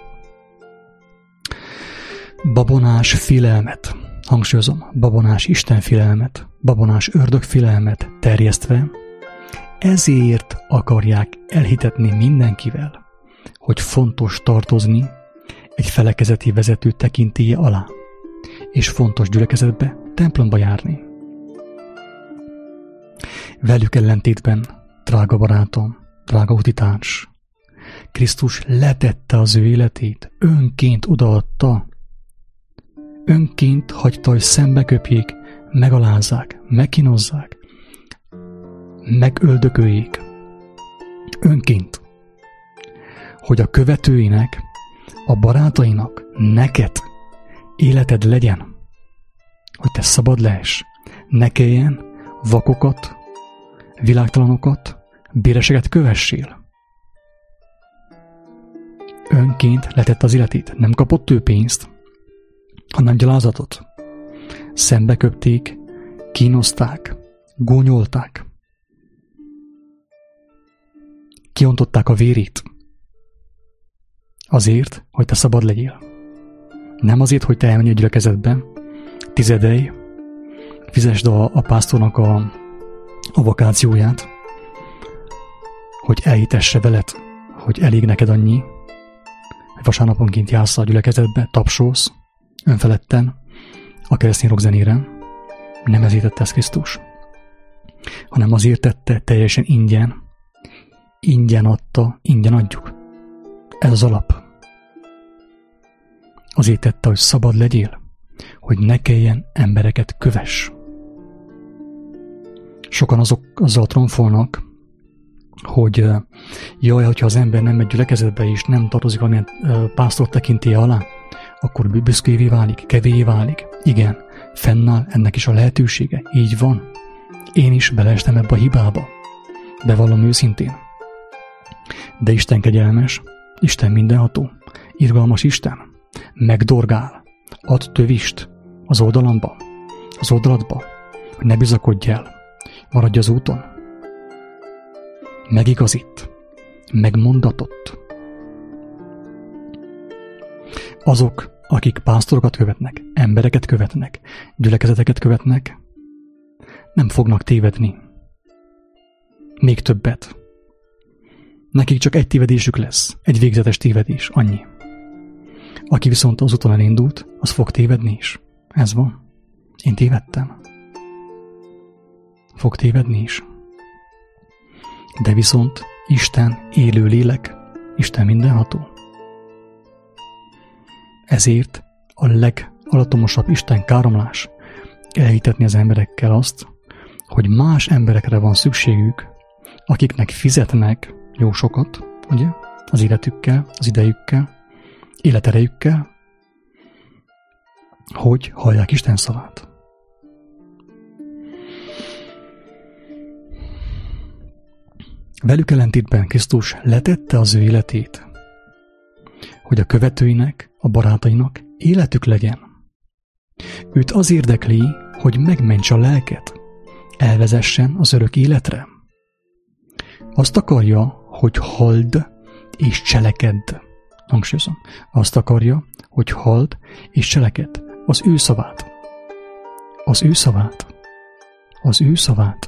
Babonás félelmet, hangsúlyozom, babonás istenfélelmet, babonás ördögfélelmet terjesztve, ezért akarják elhitetni mindenkivel, hogy fontos tartozni egy felekezeti vezető tekintélye alá, és fontos gyülekezetbe, templomba járni. Velük ellentétben, drága barátom, drága utitárs, Krisztus letette az ő életét, önként odaadta, önként hagyta, hogy szembeköpjék, megalázzák, megkínozzák, megöldököljék, önként, hogy a követőinek, a barátainak, neked életed legyen, hogy te szabad lehess, ne kelljen vakokat, világtalanokat, béreseget kövessél. Önként letett az életét, nem kapott ő pénzt, hanem gyalázatot. Szembeköpték, kínozták, gúnyolták. Kiontották a vérét. Azért, hogy te szabad legyél. Nem azért, hogy te elmenj a gyülekezetbe, tizedelj, fizesd a, a pásztornak a, a vakációját, hogy elhitesse veled, hogy elég neked annyi, hogy vasárnaponként jársz a gyülekezetbe, tapsolsz, önfeledten, a keresztény rockzenére. Nem ezért tette ezt Krisztus, hanem azért tette teljesen ingyen, ingyen adta, ingyen adjuk. Ez az alap. Azért tette, hogy szabad legyél, hogy ne kelljen embereket kövess. Sokan azok azzal tromfolnak, hogy jaj, hogyha az ember nem megy gyülekezetbe és nem tartozik valamilyen pásztor tekintélye alá, akkor büszkévé válik, kevélyé válik. Igen, fennáll ennek is a lehetősége. Így van. Én is beleestem ebbe a hibába. Bevallom őszintén. De Isten kegyelmes, Isten mindenható, irgalmas Isten, megdorgál, ad tövist az oldalamba, az oldaladba, hogy ne bizakodj el, maradj az úton. Megigazít, megmondatott. Azok, akik pásztorokat követnek, embereket követnek, gyülekezeteket követnek, nem fognak tévedni. Még többet. Nekik csak egy tévedésük lesz, egy végzetes tévedés, annyi. Aki viszont az úton elindult, az fog tévedni is. Ez van. Én tévedtem. Fog tévedni is. De viszont Isten élő lélek, Isten mindenható. Ezért a legalatomosabb Isten káromlás elhitetni az emberekkel azt, hogy más emberekre van szükségük, akiknek fizetnek jó sokat, ugye, az életükkel, az idejükkel, életerejükkel, hogy hallják Isten szavát. Velük ellentétben Krisztus letette az ő életét, hogy a követőinek, a barátainak életük legyen. Őt az érdekli, hogy megmentse a lelket, elvezessen az örök életre. Azt akarja, hogy halld és cselekedd. Hangsúlyozom. Azt akarja, hogy halld és cselekedd az ő szavát. Az ő szavát. Az ő szavát.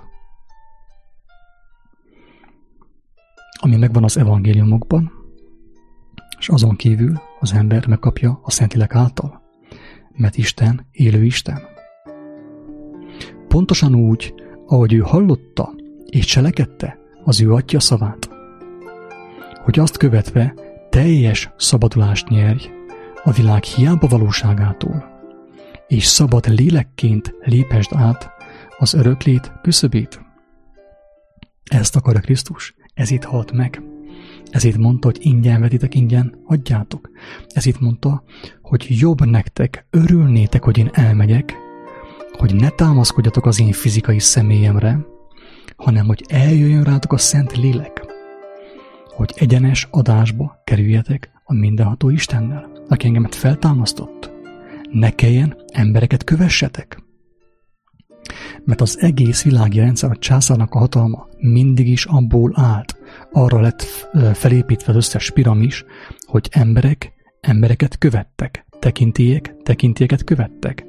Ami megvan az evangéliumokban, és azon kívül az ember megkapja a Szentlélek által, mert Isten élő Isten. Pontosan úgy, ahogy ő hallotta és cselekedte az ő Atya szavát, hogy azt követve teljes szabadulást nyerj a világ hiába valóságától, és szabad lélekként lépesd át az öröklét küszöbét. Ezt akarja Krisztus, ezért halt meg. Ezért mondta, hogy ingyen vetitek, ingyen adjátok. Ezért mondta, hogy jobb nektek, örülnétek, hogy én elmegyek, hogy ne támaszkodjatok az én fizikai személyemre, hanem hogy eljöjjön rátok a Szent Lélek, hogy egyenes adásba kerüljetek a mindenható Istennel, aki engemet feltámasztott. Ne kelljen embereket kövessetek. Mert az egész világi rendszer, a császárnak a hatalma mindig is abból állt. Arra lett felépítve az összes piramis, hogy emberek embereket követtek, tekintélyek tekintélyeket követtek.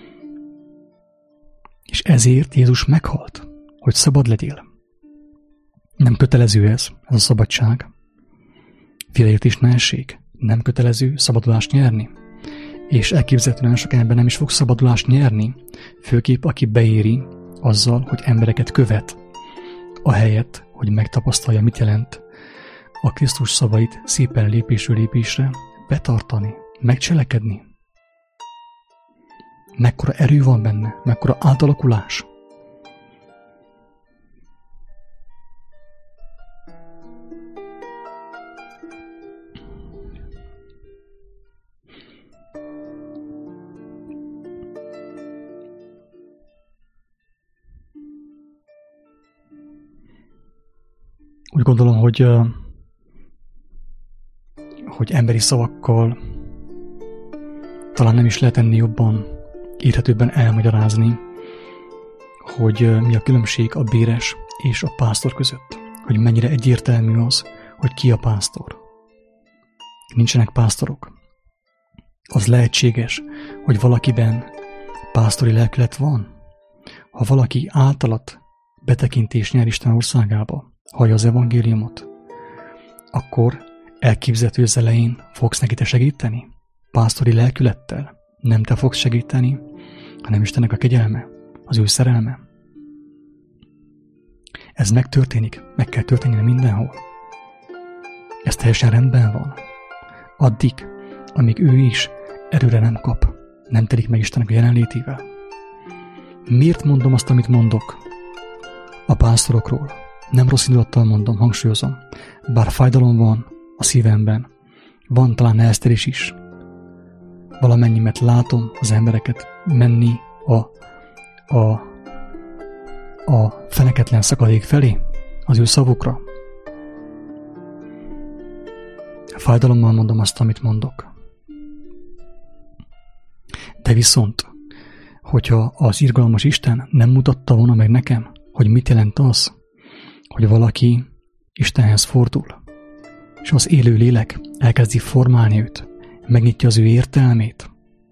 És ezért Jézus meghalt, hogy szabad legyél. Nem kötelező ez, ez a szabadság. Félreértés ne essék. Nem kötelező szabadulást nyerni. És elképzelhetően sok ember nem is fog szabadulást nyerni, főképp aki beéri azzal, hogy embereket követ, ahelyett, hogy megtapasztalja, mit jelent a Krisztus szavait szépen lépésről lépésre betartani, megcselekedni. Mekkora erő van benne, mekkora átalakulás. Úgy gondolom, hogy, hogy emberi szavakkal talán nem is lehet ennél jobban, érthetőbben elmagyarázni, hogy mi a különbség a béres és a pásztor között. Hogy mennyire egyértelmű az, hogy ki a pásztor. Nincsenek pásztorok. Az lehetséges, hogy valakiben pásztori lelkület van. Ha valaki általat betekintés nyer Isten országába, hallja az evangéliumot, akkor elképzelhető az elején fogsz neki te segíteni? Pásztori lelkülettel. Nem te fogsz segíteni, hanem Istennek a kegyelme, az ő szerelme. Ez megtörténik, meg kell történnie mindenhol. Ez teljesen rendben van. Addig, amíg ő is erőre nem kap, nem telik meg Istennek a jelenlétével. Miért mondom azt, amit mondok a pásztorokról? Nem rossz indulattal mondom, hangsúlyozom. Bár fájdalom van a szívemben, van talán elsztelés is. Valamennyi, mert látom az embereket menni a, a, a feneketlen szakadék felé, az ő szavukra. Fájdalommal mondom azt, amit mondok. De viszont, hogyha az irgalmas Isten nem mutatta volna meg nekem, hogy mit jelent az, hogy valaki Istenhez fordul, és az élő lélek elkezdi formálni őt, megnyitja az ő értelmét,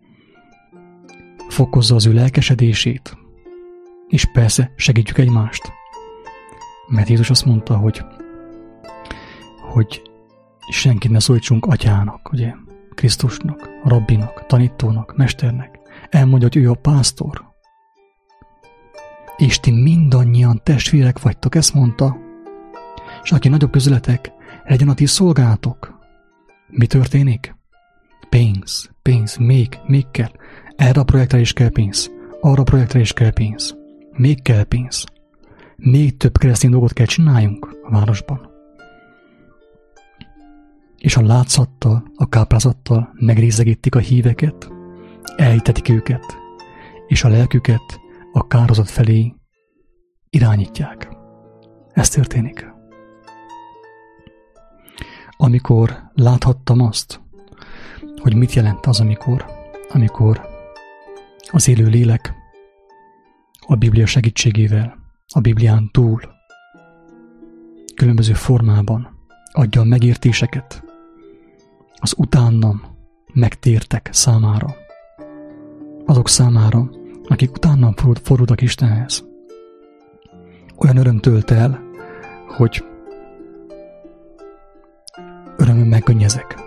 fokozza az ő lelkesedését, és persze segítjük egymást. Mert Jézus azt mondta, hogy, hogy senkit ne szólítsunk atyának, ugye, Krisztusnak, rabbinak, tanítónak, mesternek. Elmondja, hogy ő a pásztor. És ti mindannyian testvérek vagytok, ezt mondta. És aki nagyobb közületek, legyen a ti szolgálatok. Mi történik? Pénz, pénz, még, még kell. Erre a projektre is kell pénz. Arra a projektre is kell pénz. Még kell pénz. Még több keresztény dolgot kell csináljunk a városban. És a látszattal, a káprázattal megrézegítik a híveket, elhitetik őket, és a lelküket a kározat felé irányítják. Ez történik. Amikor láthattam azt, hogy mit jelent az, amikor, amikor az élő lélek a Biblia segítségével, a Biblián túl, különböző formában adja a megértéseket az utánam megtértek számára. Azok számára, akik utánam fordultak Istenhez. Olyan öröm tölt el, hogy örömön megkönnyezek.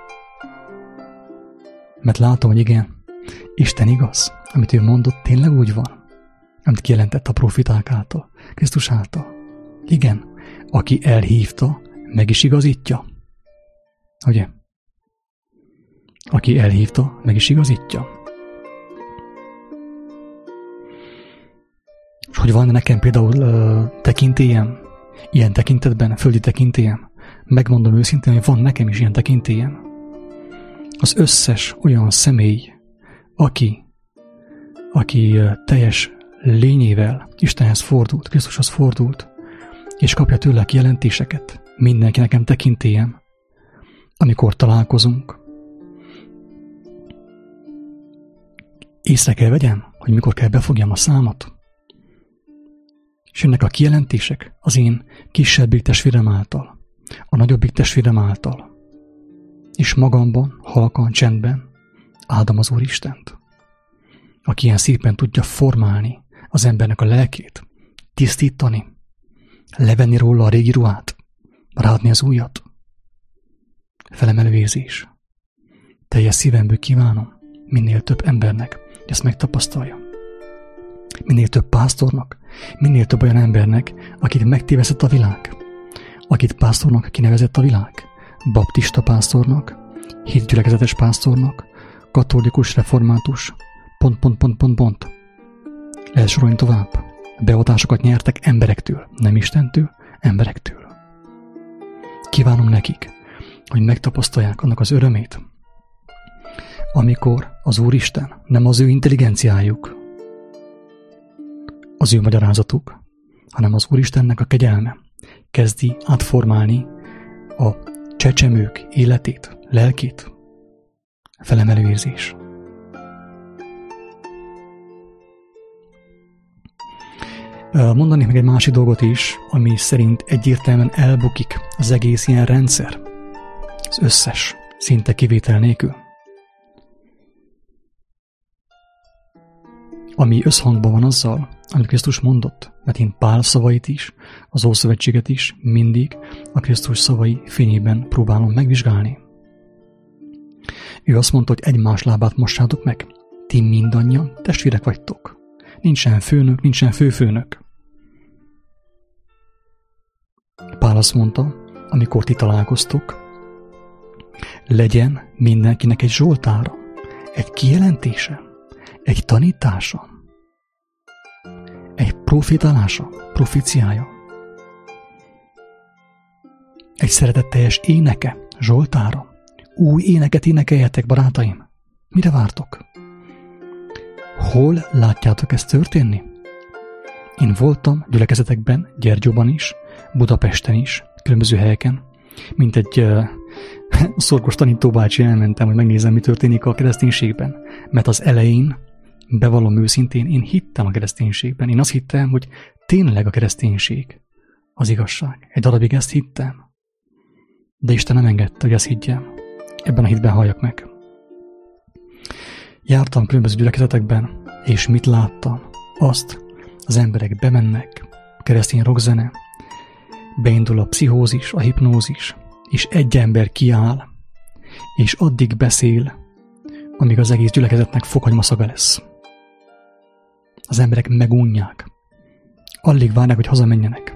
Mert látom, hogy igen, Isten igaz, amit ő mondott, tényleg úgy van, amit kijelentett a profiták által, Krisztus által. Igen, aki elhívta, meg is igazítja. Ugye? Aki elhívta, meg is igazítja. És hogy van nekem például uh, tekintélyem, ilyen tekintetben, földi tekintélyem, megmondom őszintén, hogy van nekem is ilyen tekintélyem. Az összes olyan személy, aki, aki uh, teljes lényével Istenhez fordult, Krisztushoz fordult, és kapja tőle a kijelentéseket, mindenki nekem tekintélyem, amikor találkozunk, észre kell vegyem, hogy mikor kell befogjam a számot, és jönnek a kijelentések az én kisebbik testvérem által, a nagyobbik testvérem által, és magamban, halkan, csendben áldom az Úristent, aki ilyen szépen tudja formálni az embernek a lelkét, tisztítani, levenni róla a régi ruhát, ráadni az újat. Felemelő érzés. Teljes szívemből kívánom minél több embernek, hogy ezt megtapasztalja. Minél több pásztornak, minél több olyan embernek, akit megtévesztett a világ, akit pásztornak kinevezett a világ, baptista pásztornak, hétgyülekezetes pásztornak, katolikus, református, pont, pont, pont, pont, pont. Lehet sorolni tovább. Beadásokat nyertek emberektől, nem Istentől, emberektől. Kívánom nekik, hogy megtapasztalják annak az örömét, amikor az Úristen, nem az ő intelligenciájuk, az ő magyarázatuk, hanem az Úristennek a kegyelme kezdi átformálni a csecsemők életét, lelkét. Felemelő érzés. Mondanék meg egy másik dolgot is, ami szerint egyértelműen elbukik az egész ilyen rendszer. Az összes, szinte kivétel nélkül. Ami összhangban van azzal, amit Krisztus mondott, mert én Pál szavait is, az Ószövetséget is mindig a Krisztus szavai fényében próbálom megvizsgálni. Ő azt mondta, hogy egymás lábát mossátok meg. Ti mindannyian testvérek vagytok. Nincsen főnök, nincsen főfőnök. Pál azt mondta, amikor ti találkoztok, legyen mindenkinek egy zsoltára, egy kijelentése, egy tanítása, egy profétálása, proféciája, egy szeretetteljes éneke, zsoltára. Új éneket énekeljetek, barátaim. Mire vártok? Hol látjátok ezt történni? Én voltam gyülekezetekben, Gyergyóban is, Budapesten is, különböző helyeken, mint egy uh, szorgos tanítóbácsi elmentem, hogy megnézem, mi történik a kereszténységben. Mert az elején, bevallom őszintén, én hittem a kereszténységben. Én azt hittem, hogy tényleg a kereszténység az igazság. Egy darabig ezt hittem. De Isten nem engedte, hogy ezt higgyem. Ebben a hitben halljak meg. Jártam különböző gyülekezetekben, és mit láttam? Azt, az emberek bemennek, a keresztény rockzene, beindul a pszichózis, a hipnózis, és egy ember kiáll, és addig beszél, amíg az egész gyülekezetnek fokhagymaszaga lesz. Az emberek megunják. Alig várják, hogy hazamenjenek.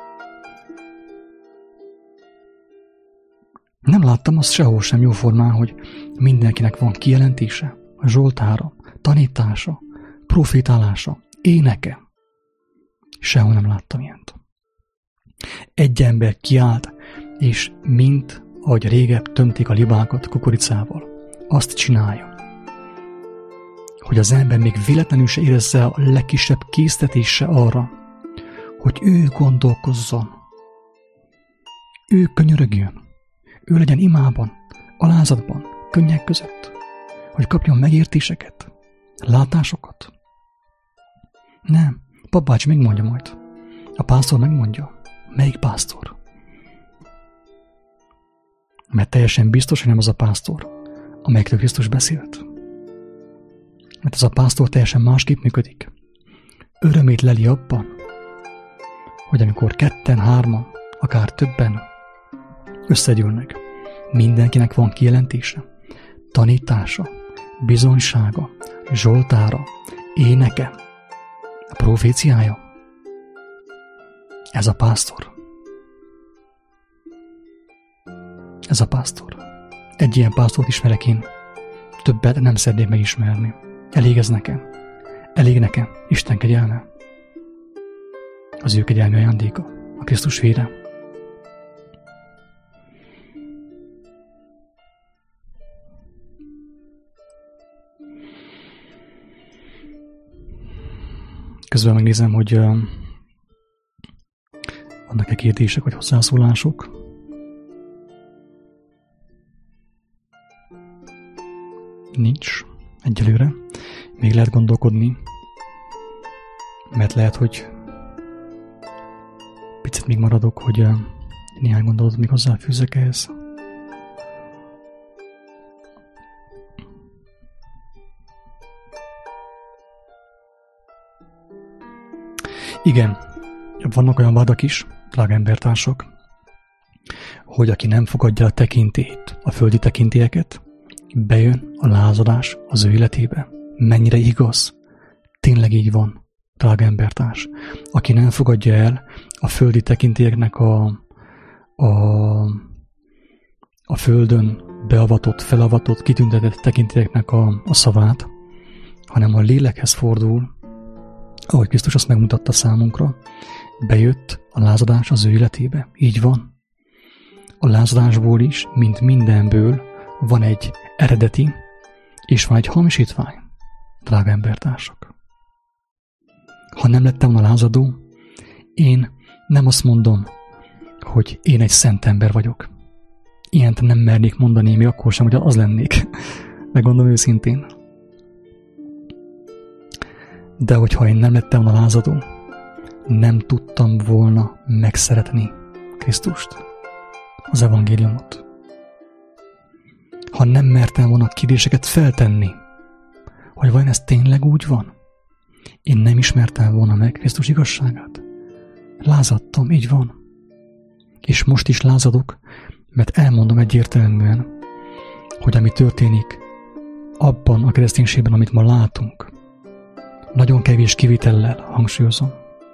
Nem láttam azt sehol sem jóformán, hogy mindenkinek van kijelentése, a zsoltára, tanítása, profétálása, éneke. Sehol nem láttam ilyent. Egy ember kiállt, és mint ahogy régebb tömték a libákat kukoricával, azt csinálja, hogy az ember még véletlenül se érezze a legkisebb késztetése arra, hogy ő gondolkozzon, ő könyörögjön, ő legyen imában, alázatban, könnyek között, hogy kapjon megértéseket, látásokat. Nem, papács megmondja majd. A pásztor megmondja. Melyik pásztor? Mert teljesen biztos, hogy nem az a pásztor, amelyekről Krisztus beszélt. Mert az a pásztor teljesen másképp működik. Örömét leli abban, hogy amikor ketten, hárman, akár többen összegyűlnek, mindenkinek van kijelentése, tanítása, bizonysága, zsoltára, éneke, a proféciája. Ez a pásztor. Ez a pásztor. Egy ilyen pásztort ismerek én. Többet nem szeretném megismerni. Elég ez nekem. Elég nekem Isten kegyelme. Az ő kegyelmi ajándéka. A Krisztus vére. Közben megnézem, hogy uh, vannak-e kérdések vagy hozzászólások. Nincs egyelőre. Még lehet gondolkodni, mert lehet, hogy picit még maradok, hogy néhány gondolatot még hozzáfűzzek ehhez. Igen, vannak olyan vádak is, drága embertársak, hogy aki nem fogadja a tekintélyt, a földi tekintélyeket, bejön a lázadás az ő életébe. Mennyire igaz? Tényleg így van, drága embertárs. Aki nem fogadja el a földi tekintélyeknek a, a, a földön beavatott, felavatott, kitüntetett tekintélyeknek a, a szavát, hanem a lélekhez fordul, ahogy Krisztus azt megmutatta számunkra, bejött a lázadás az ő életébe. Így van. A lázadásból is, mint mindenből, van egy eredeti, és van egy hamisítvány, drága embertársak. Ha nem lettem volna lázadó, én nem azt mondom, hogy én egy szent ember vagyok. Ilyent nem mernék mondani, még akkor sem, hogy az lennék. Megmondom őszintén. De hogyha én nem lettem volna lázadó, nem tudtam volna megszeretni Krisztust, az evangéliumot. Ha nem mertem volna kérdéseket feltenni, hogy vajon ez tényleg úgy van, én nem ismertem volna meg Krisztus igazságát. Lázadtam, így van. És most is lázadok, mert elmondom egyértelműen, hogy ami történik abban a kereszténységben, amit ma látunk, nagyon kevés kivétellel hangsúlyozom,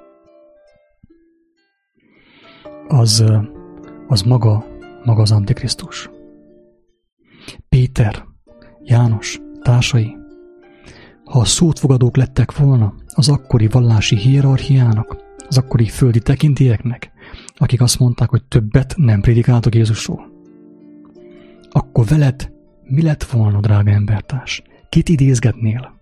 az, az maga, maga az Antikrisztus. Péter, János, társai, ha a szótfogadók lettek volna az akkori vallási hierarchiának, az akkori földi tekintélyeknek, akik azt mondták, hogy többet nem prédikáltok Jézusról, akkor veled mi lett volna, drága embertárs? Kit idézgetnél?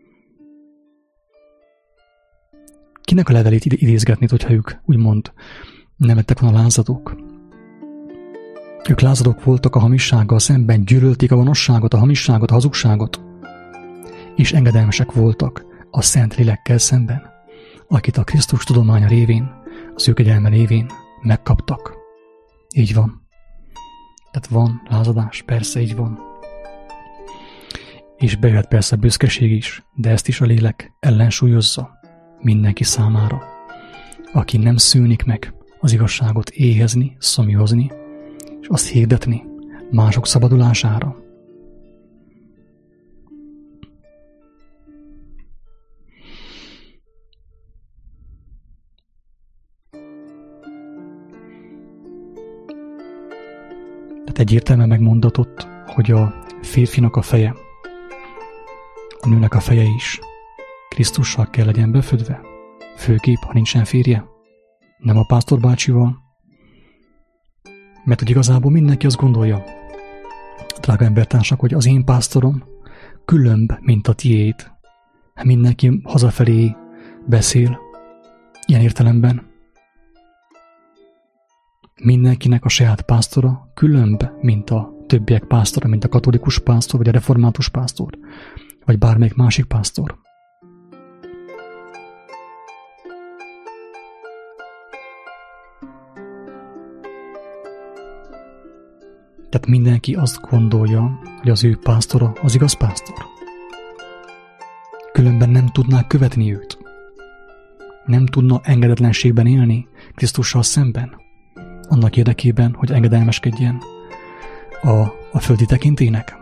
Kinek a levelét idézgetnéd, hogyha ők úgymond nem lettek volna lázadók? Ők lázadók voltak a hamissággal szemben, gyűlölték a gonoszságot, a hamisságot, a hazugságot, és engedelmesek voltak a Szent Lélekkel szemben, akit a Krisztus tudománya révén, az ő kegyelme révén megkaptak. Így van. Tehát van lázadás, persze így van. És bejöhet persze büszkeség is, de ezt is a lélek ellensúlyozza mindenki számára, aki nem szűnik meg az igazságot éhezni, szomjazni, és azt hirdetni mások szabadulására. Tehát egyértelműen megmondatott, hogy a férfinak a feje, a nőnek a feje is Krisztussal kell legyen befödve, főképp, ha nincsen férje, nem a pásztor bácsival, mert hogy igazából mindenki azt gondolja, drága embertársak, hogy az én pásztorom különb, mint a tiéd. Mindenki hazafelé beszél, ilyen értelemben. Mindenkinek a saját pásztora különb, mint a többiek pásztora, mint a katolikus pásztor, vagy a református pásztor, vagy bármelyik másik pásztor. Tehát mindenki azt gondolja, hogy az ő pásztora az igaz pásztor. Különben nem tudná követni őt. Nem tudna engedetlenségben élni Krisztussal szemben. Annak érdekében, hogy engedelmeskedjen a, a földi tekintélynek.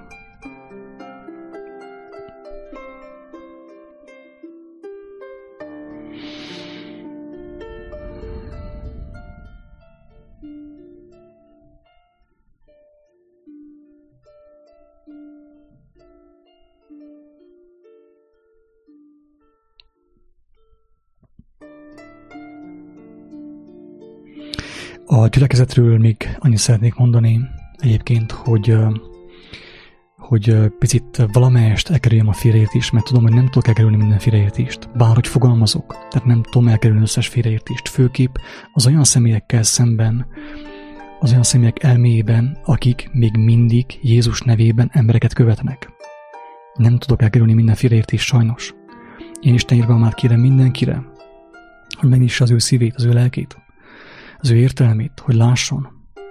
A gyülekezetről még annyit szeretnék mondani egyébként, hogy, hogy picit valamelyest elkerüljem a félreértést, mert tudom, hogy nem tudok elkerülni minden félreértést, bárhogy fogalmazok, tehát nem tudom elkerülni összes félreértést, főképp az olyan személyekkel szemben, az olyan személyek elméjében, akik még mindig Jézus nevében embereket követnek. Nem tudok elkerülni mindenféle értést sajnos. Én Isten irgalmát kérem mindenkire, hogy megnyissa az ő szívét, az ő lelkét, az ő értelmét, hogy lásson.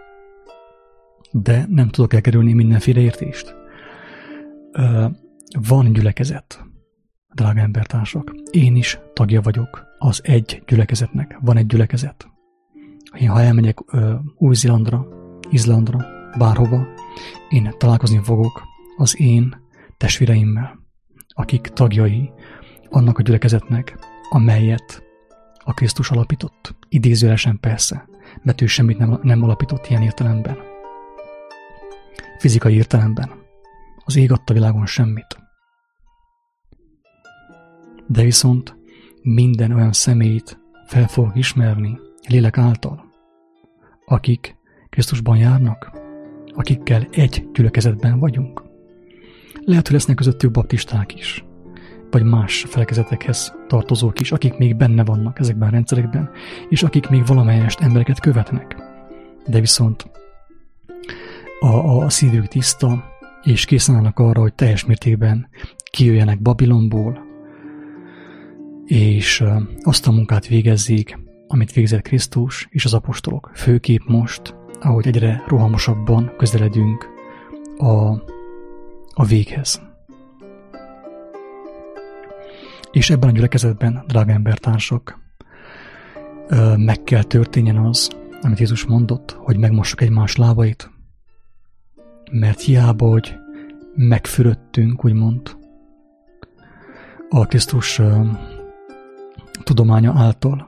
De nem tudok elkerülni mindenféle értést. Van gyülekezet, drága embertársak. Én is tagja vagyok az egy gyülekezetnek. Van egy gyülekezet. Én, ha elmegyek Új-Zélandra, Izlandra, bárhova, én találkozni fogok az én testvéreimmel, akik tagjai annak a gyülekezetnek, amelyet a Krisztus alapított. Idézőjelesen persze, mert ő semmit nem, nem alapított ilyen értelemben. Fizikai értelemben. Az ég adta világon semmit. De viszont minden olyan személyt fel fogok ismerni lélek által, akik Krisztusban járnak, akikkel egy gyülekezetben vagyunk. Lehet, hogy lesznek közöttük baptisták is, vagy más felekezetekhez tartozók is, akik még benne vannak ezekben a rendszerekben, és akik még valamelyest embereket követnek. De viszont a, a szívük tiszta, és készen állnak arra, hogy teljes mértékben kijöjjenek Babilonból, és azt a munkát végezzék, amit végzett Krisztus és az apostolok. Főképp most, ahogy egyre rohamosabban közeledünk a, a véghez. És ebben a gyülekezetben, drága embertársak, meg kell történjen az, amit Jézus mondott, hogy megmossuk egymás lábait, mert hiába, hogy megfürödtünk, úgymond, a Krisztus uh, tudománya által.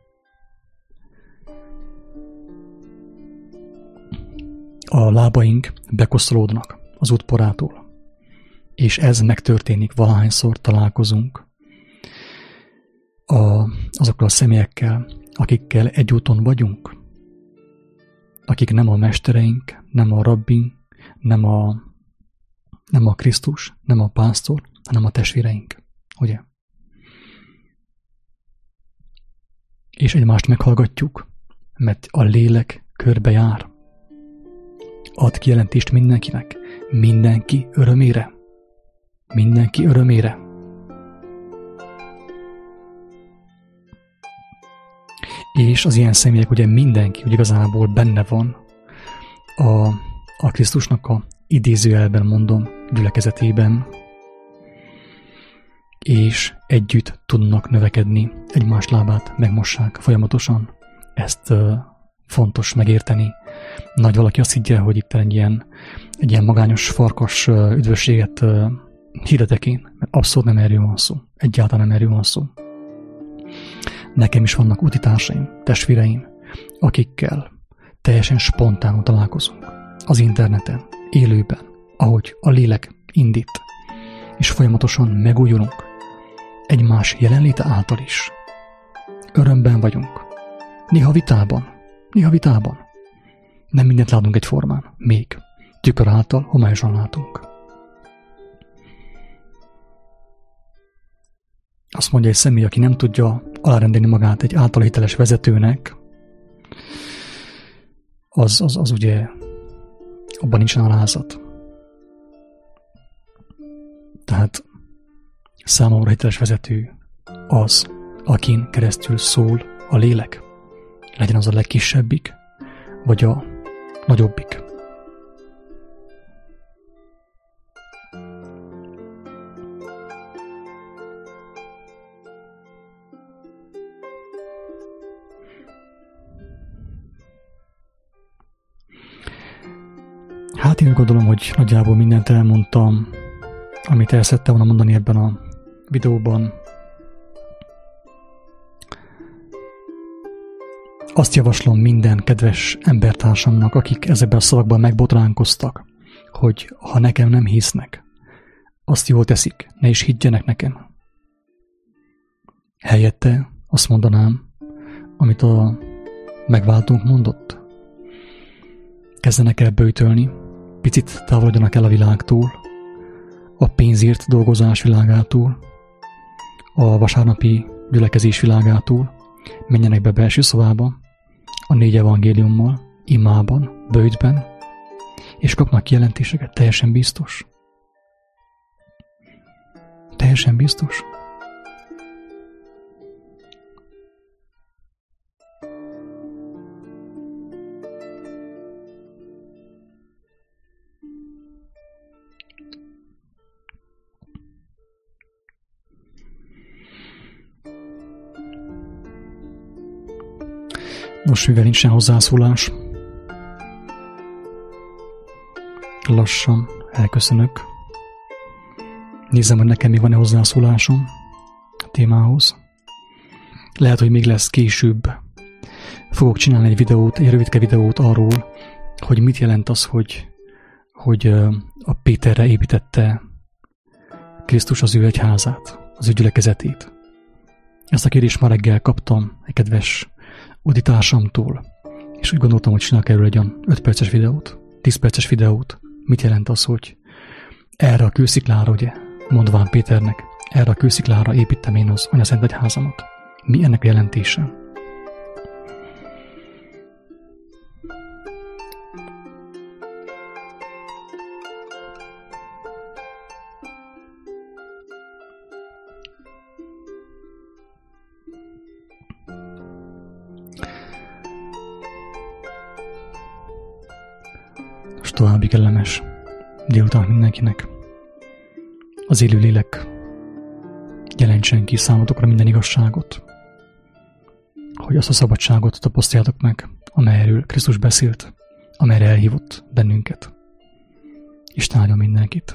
A lábaink bekoszolódnak az útporától, és ez megtörténik, valahányszor találkozunk a, azokkal a személyekkel, akikkel egy úton vagyunk, akik nem a mestereink, nem a rabbink, nem a, nem a Krisztus, nem a pásztor, hanem a testvéreink. Ugye? És egymást meghallgatjuk, mert a lélek körbe jár. Ad kijelentést mindenkinek, mindenki örömére. Mindenki örömére. És az ilyen személyek, ugye mindenki, ugye igazából benne van a, a Krisztusnak a idézőjelben mondom gyülekezetében, és együtt tudnak növekedni, egymás lábát megmossák folyamatosan. Ezt uh, fontos megérteni. Nagy valaki azt higgye, hogy itt egy ilyen, egy ilyen magányos farkas uh, üdvösséget uh, hirdetek én, mert abszolút nem erről van szó. Egyáltalán nem erről van szó. Nekem is vannak útitársaim, testvéreim, akikkel teljesen spontánul találkozunk. Az interneten, élőben, ahogy a lélek indít, és folyamatosan megújulunk, egymás jelenléte által is. Örömben vagyunk. Néha vitában, néha vitában. Nem mindent látunk egyformán, még. Tükör által homályosan látunk. Azt mondja egy személy, aki nem tudja alárendelni magát egy által hiteles vezetőnek, az, az, az ugye abban nincsen alázat. Tehát számomra hiteles vezető az, akin keresztül szól a lélek. Legyen az a legkisebbik, vagy a nagyobbik. Hát én gondolom, hogy nagyjából mindent elmondtam, amit el szerettem volna mondani ebben a videóban. Azt javaslom minden kedves embertársamnak, akik ezekben a szavakban megbotránkoztak, hogy ha nekem nem hisznek, azt jól teszik, ne is higgyenek nekem. Helyette azt mondanám, amit a megváltónk mondott. Kezdenek el böjtölni, picit távolodjanak el a világtól, a pénzért dolgozás világától, a vasárnapi gyülekezés világától, menjenek be belső szobába, a négy evangéliummal, imában, böjtben, és kapnak kijelentéseket, teljesen biztos. teljesen biztos. Nos, mivel nincsen hozzászólás, lassan elköszönök. Nézzem, hogy nekem még van-e hozzászólásom a témához. Lehet, hogy még lesz később. Fogok csinálni egy videót, egy rövidke videót arról, hogy mit jelent az, hogy, hogy a Péterre építette Krisztus az ő egyházát, az ő gyülekezetét. Ezt a kérdést ma reggel kaptam egy kedves uditársamtól, és úgy gondoltam, hogy csinálok erről egy olyan öt perces videót, tíz perces videót. Mit jelent az, hogy erre a kősziklára, ugye, mondván Péternek, erre a kősziklára építem én az anyaszent egyházamat. Mi ennek a jelentése? És további kellemes délután mindenkinek. Az élő lélek jelentsen ki számotokra minden igazságot, hogy azt a szabadságot tapasztaljátok meg, amelyről Krisztus beszélt, amelyre elhívott bennünket. Isten áldja mindenkit.